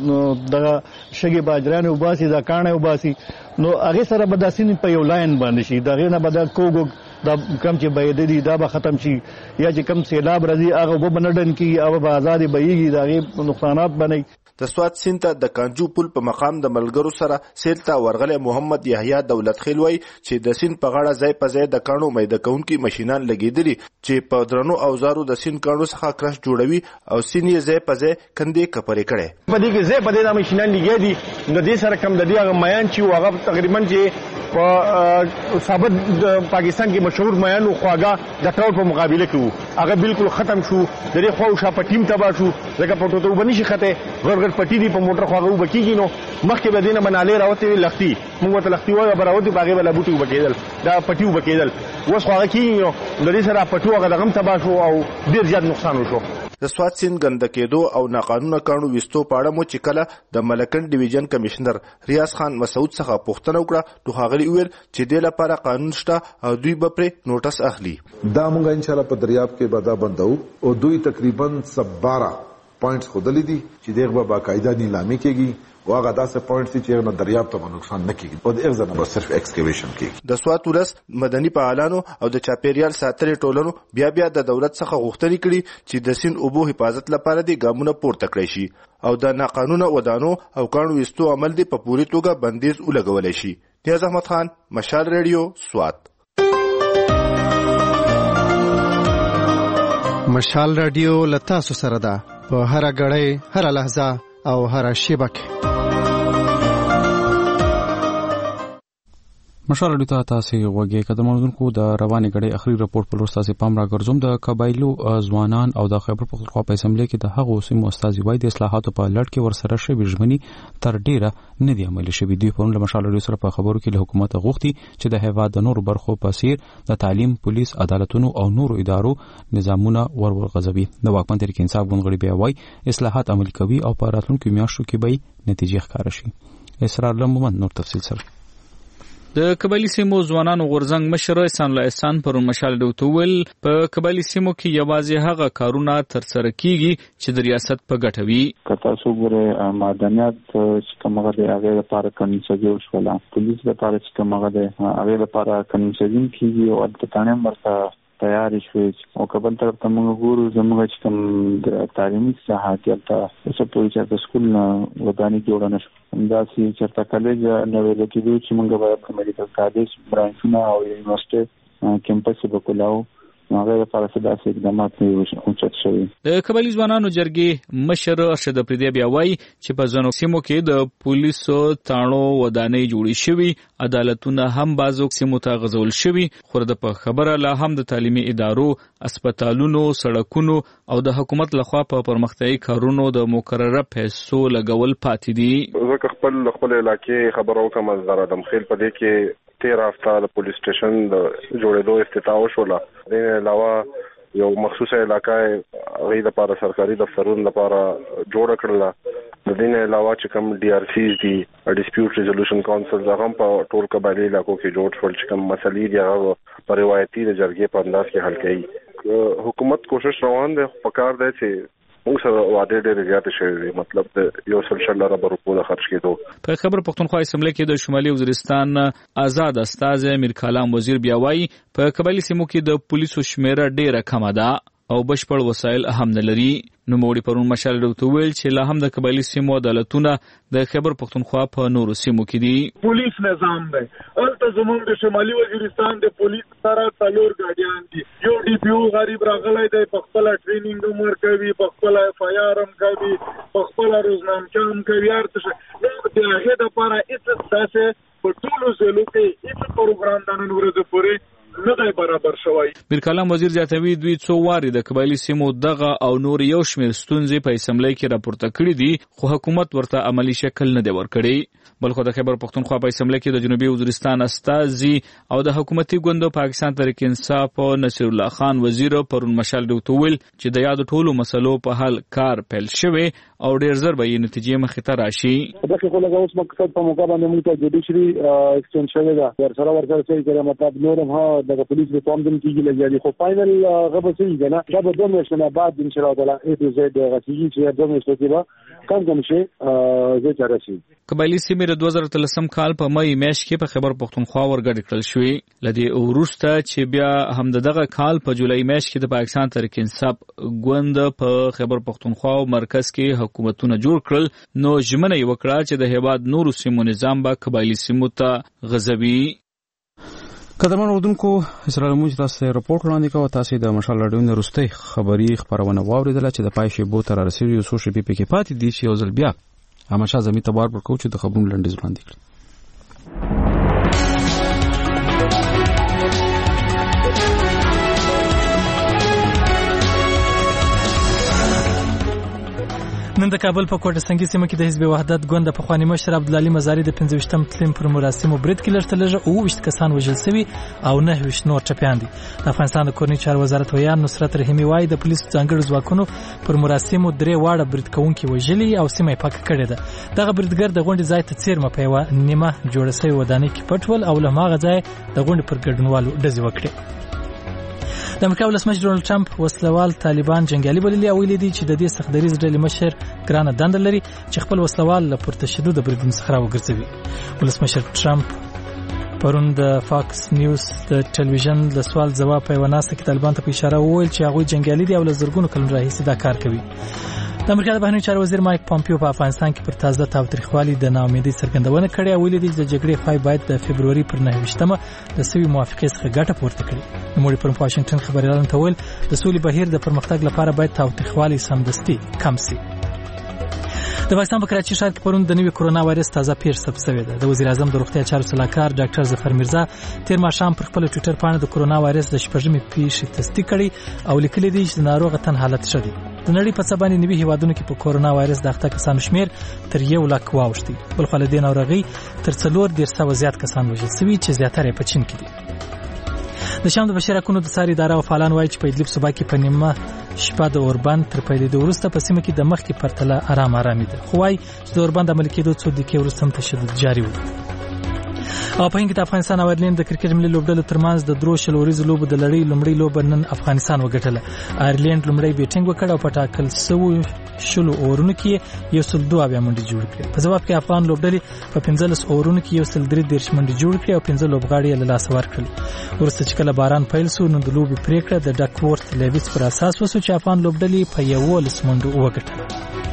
د شګي باجران او باسي د کانه او باسي نو هغه سره به د سیند په یو لاین باندې شي دغه نه به د کوګ د کم چې بيد دي دا به ختم شي یا چې کم سیلاب راځي هغه به بنډن کی او به آزاد بهيږي دغه نقصانات بنئ. د سوات سیند ته د کانجو پل په مقام د ملګرو سره سیل ته ورغله محمد یحیی دولت خیل وای چې د سیند په غاړه ځای په ځای د کانو میده کونکي ماشينان لګیدلي چې په درنو اوزارو د سیند کانو څخه کرش جوړوي او سیند یې ځای په ځای کندې کپرې کړي. په دې کې ځای په دې د ماشينان لګیدي د دې سره کم د دې هغه میان چې هغه تقریبا چې په ثابت د پاکستان کې مشهور میان او خواګه د ټاور په مقابله کې هغه بالکل ختم شو. د دې خو شاپه ټیم تبا شو ځکه په ټوټو باندې شي خته غړغړ پټی دی په موټر خواغه وبکیږي نو مخکې به دینه بناله راوته لختي موږ ته لختي وای براوته باغې ولا بوټي وبکیدل دا پټي وبکیدل اوس خواغه کیږي نو د دې سره پټو هغه دغم تبا شو او ډیر زیات نقصان وشو. د سوات سیند ګندکېدو او ناقانونه کانو وستو پاړه مو چې کله د ملکن ډیویژن کمشنر ریاض خان مسعود څخه پوښتنه وکړه نو هغه ویل چې د لپاره قانون شته او دوی به پر نوټس اخلي. دا موږ ان شاء الله په دریاب کې بادا بندو او دوی تقریبا 12 پوینټس خودلې دي چې دغه باقاعده نیلامي کېږي او هغه داسې پوینټس چې نه دریاب ته نقصان نه کیږي او د اغزنه به صرف ایکسکیویشن کیږي. د سوات ولس مدني فعالانو او د چاپیریال ساتنې ټولنو بیا د دولت څخه غوښتنې کړي چې د سیند اوبو حفاظت لپاره د ګامونه پورته کړی شي او د ناقانونه ودانو او کانو وستو عمل دی په پوری توګه بندیز ولګولای شي. نیاز احمد خان مشال ریډیو سوات. مشال رادیو لتا سره ده په هر غړې هر لحظه او هر شیبه کې. مشال اړیته تاسو وګورئ کده موږ د رواني غړي اخري راپور په لور تاسو پام راګرځوم د قبایلو ځوانان او د خیبر پختونخوا په اسمبلی کې د هغو سیمو استازي وای د اصلاحاتو په لړ کې ورسره شوی ژمنې تر ډیره نه دی عملي شوی. دوی په لور مشال اړیته سره په خبرو کې له حکومت غوښتي چې د هیواد د نورو برخو په څیر د تعلیم، پولیس، عدالتونو او نورو ادارو نظامونه ورغځوي. د واکمن تحریک انصاف ګوند بیا وای اصلاحات عملي کوي او په راتلونکو میاشتو کې به نتیجې ښکاره شي. اسرار لمومن نور تفصیل سره د قبایلی سیمو ځوانانو غورځنګ مشر احسان الله احسان پر مشال ډوتول په قبایلی سیمو کې یوازې هغه کارونه تر سره کیږي چې د ریاست په ګټه وي. کته څو ګره مدنیت چې کومه د هغه لپاره قانوني جوړ شول، پولیس لپاره چې کومه د هغه لپاره قانوني کیږي او د تنظیم ورته تیار شوي او کبل طرف ته موږ ګورو زموږ چې کوم د تعلیمي ساحات یلته څه په چې د سکول ودانۍ جوړ نه شو دا چې چرته کالج نو لکه چې موږ به میډیکل کالج برانچونه او یونیورسيټي کیمپس به کولاو هغه لپاره څه اقدامات اوچت شوي. د قبایلی ځوانانو جرګې مشر ارشد پردی بیا وایي چې په ځینو سیمو کې د پولیسو تاڼو ودانۍ جوړې شوي، عدالتونه هم بازو سیمو ته غځول شوي، خو د په خبره لا هم د تعلیمي ادارو، اسپیټالونو، سړکونو او د حکومت لخوا په پرمختیايي کارونو د مقرره پیسو لګول پاتې دي. زه خپل علاقې خبرو کوم زرا د مخیل په دې کې 13 هفته د پولیس سټیشن د جوړېدو افتتاح وشوله. د علاوه یو مخصوصه علاقې غي د لپاره سرکاري دفترونو لپاره جوړ کړل. د دې علاوه چې کوم ډي ار سي دي ډیسپیوټ ریزولوشن کونسل هغه په ټول قبایلی علاقو کې جوړ شول چې کوم مسلې دي هغه په روایتي د جرګې په انداز کې حل کړي. حکومت کوشش روان دی، پکار دی چې موږ سره واده ډېر زیات شوی، مطلب د یو سلشل را برپوره خرج کېدو. په خبر پختونخوا اسمبلی کې د شمالي وزیرستان آزاد استاذ امیر کلام وزیر بیا وایي په قبایلی سیمو کې د پولیسو شمیره ډېره کمه ده او بشپړ وسایل هم نه لري. نو موږ پرون مشال ډوته ویل چې لا هم د قبایلی سیمو عدالتونه د خبر پختونخوا په نورو سیمو کې دي. پولیس نظام دی الته زموږ د شمالي وزیرستان د پولیس سره څلور ګاډیان دي، یو ډي پی او غریب راغلی دی، په خپل ټریننګ هم ورکوي، په خپل اف آی آر هم کوي، په خپل روزنامه هم کوي. ارته نو د هغه د لپاره هیڅ څه په ټولو ځلو کې هیڅ پروګرام د نن ورځې پورې نه دی برابر شوی. میر کلام وزیر زیاتوي دوی څو واري د قبایلی سیمو دغه او نور یو شمېر ستونزې په اسمبلی کې راپورته کړې دي، خو حکومت ورته عملی شکل نه دی ورکړی. بلخو د خیبر پختونخوا په اسمبلی کې د جنوبي وزیرستان استازي او د حکومتي ګوند پاکستان تحریک انصاف نصیر الله خان وزیر پرون مشال ډوته ویل چې د یاد ټولو مسلو په حل کار پیل شوی او ډیر زر به نتیجې مخې ته راشي. دغه خلک اوس مقصد په موقع باندې موږ ته جوډیشري ایکسټنډ شوی دا ورسره چې کله مطلب نورم ها د پولیس ریفارم دم کیږي لګیږي، خو فائنل غو څه دی نه دا به دوه میاشتې بعد ان شاء الله تعالی ای ټو زد غسیږي چې دوه میاشتې کې کم شي زه چارشي. قبایلی سیمې د 2013 کال په مې میاشت کې په خیبر پختونخوا ورګډ کړل شوې، لدی ورسته چې بیا هم دغه کال په جولای میاشت کې د پاکستان تحریک انصاف ګوند په خیبر پختونخوا مرکز کې حکومتونه جوړ کړل. نو ژمنه یې وکړه چې د هیواد نورو سیمو نظام به قبایلی سیمو ته غځوي. قدرمن اردوونکو اسرائیل موږ تاسو راپورټ وړاندې کوو. تاسو د مشال راډیو نه وروستۍ خبري خبرونه واوریدله چې د پای شیبو تر رسیدو یو څو شپې کې پاتې دي چې یو ځل بیا هماشه زمي تبار ورکو چې د خبرونو لنډیز وړاندې کړي. نن د کابل په کوټه سنگي سیمه کې د حزب وحدت ګوند په خواني مشر عبدالعلی مزاری د 15م تلیم پر مراسمو برید کې لړتلجه او 20 کسان وژل شوي او 9 نور ټپيان دي. د افغانستان د کورنۍ چارو وزارت ویان نصرت رحیمی وایي د پولیسو ځانګړو ځواکونو پر مراسمو 3 واړه برید کوونکي وژلي او سیمه پاک کړې ده. دغه بریدګر د غونډې ځای ته څیرمه په یوه نیمه جوړه شوې ودانۍ کې پټ ول او له هغه ځای د غونډې پر ګډونوالو ډزې وکړې. د امریکا ولسمشر ډونالد ټرمپ وسلوال طالبان جنگیالي بللي او ویلي دي چې د دې سختدریز ډلې مشر ګرانه دنده لري چې خپل وسلوال له پورته شدو د بریدونو څخه راوګرځوي. ولسمشر ټرمپ پرون د فاکس نیوز د ټلویزیون د سوال ځواب په وناسه کې طالبان ته په اشاره وویل چې هغوی جنگیالي دي او له زرګونو کلونو راهیسې دا کار کوي. د امریکا د بهرنیو چارو وزیر مایک پامپیو په افغانستان کې پر تازه تاوتریخوالي د ناامیدۍ څرګندونه کړې او ویلي دي چې د جګړې پای باید د فبروري پر 9مه د سوي موافقې څخه ګټه پورته کړي. نوموړي پر واشنگټن خبريالانو ته ویل د سولې بهیر د پرمختګ لپاره باید تاوتریخوالي سمدستي کم شي. د پاکستان په کراچي ښار کې پرون د نوي کرونا وایرس تازه پیښه ثبت شوې ده. د وزیر اعظم د روغتیا چارو سلاکار ډاکټر ظفر میرزا تیر ماښام پر خپل ټوئیټر باندې د کرونا وایرس د شپږمې پیښې تصدیق کړي او لیکلي دي چې د ناروغ تن حالت ښه دی. د نړۍ په څه باندې نوي هیوادونو کې په کرونا وایرس د اخته کسانو شمیر تر 1 لک واوښتي. بل خو له دې ناروغۍ تر 400 زیات کسان وژل شوي چې زیاتره په چین کې دي. د شام د بشري حقوقو د څاري اداره او فعالان وایي چې په ادلب صوبه کې په نیمه شپه د اوربند تر پیلېدو وروسته په سیمه کې د مخکې پرتله آرامي ده. خو وايي چې د اوربند عملي کېدو څو دقیقې وروسته هم تشدد جاري و. او په هند کې د افغانستان او آیرلینډ د کرکټ ملي لوبډلو ترمنځ د درو شلوريزو لوبو د لړۍ لومړۍ لوبه نن افغانستان وګټله. آیرلینډ لومړی بیټینګ وکړ او په ټاکل شویو شلو اورونو کې 102 منډې جوړ کړې. په جواب کې افغان لوبډلې په 15 اورونو کې 133 منډې جوړ کړې او 15 لوبغاړي له لاسه ورکړل. ورسته چې کله باران پیل شو نو د لوبې پریکړه د ډاکورت لیویس پر اساس وسو چې افغان لوبډلې په 11 منډو وګټله.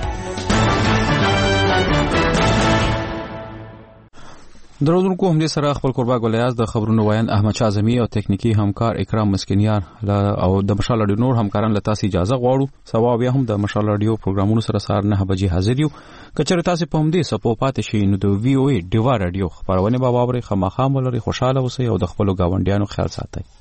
درودونکو هم دې سره خپل قربا ګولیاز د خبرونو وایند احمد شاه اعظمي او تکنیکی همکار اکرام مسکینیار او د مشال اډیو نور همکاران له تاسو اجازه غواړو. سبا بیا هم د مشال اډیو پروګرامونو سره سهار 9 بجې حاضر یو. کچره تاسو په هم دې سپو پاتې شئ نو د وی او ای ډیوا رادیو خبرونه به واوري. خامخا مولري خوشاله اوسئ او د خپل گاونډیانو خیال ساتئ.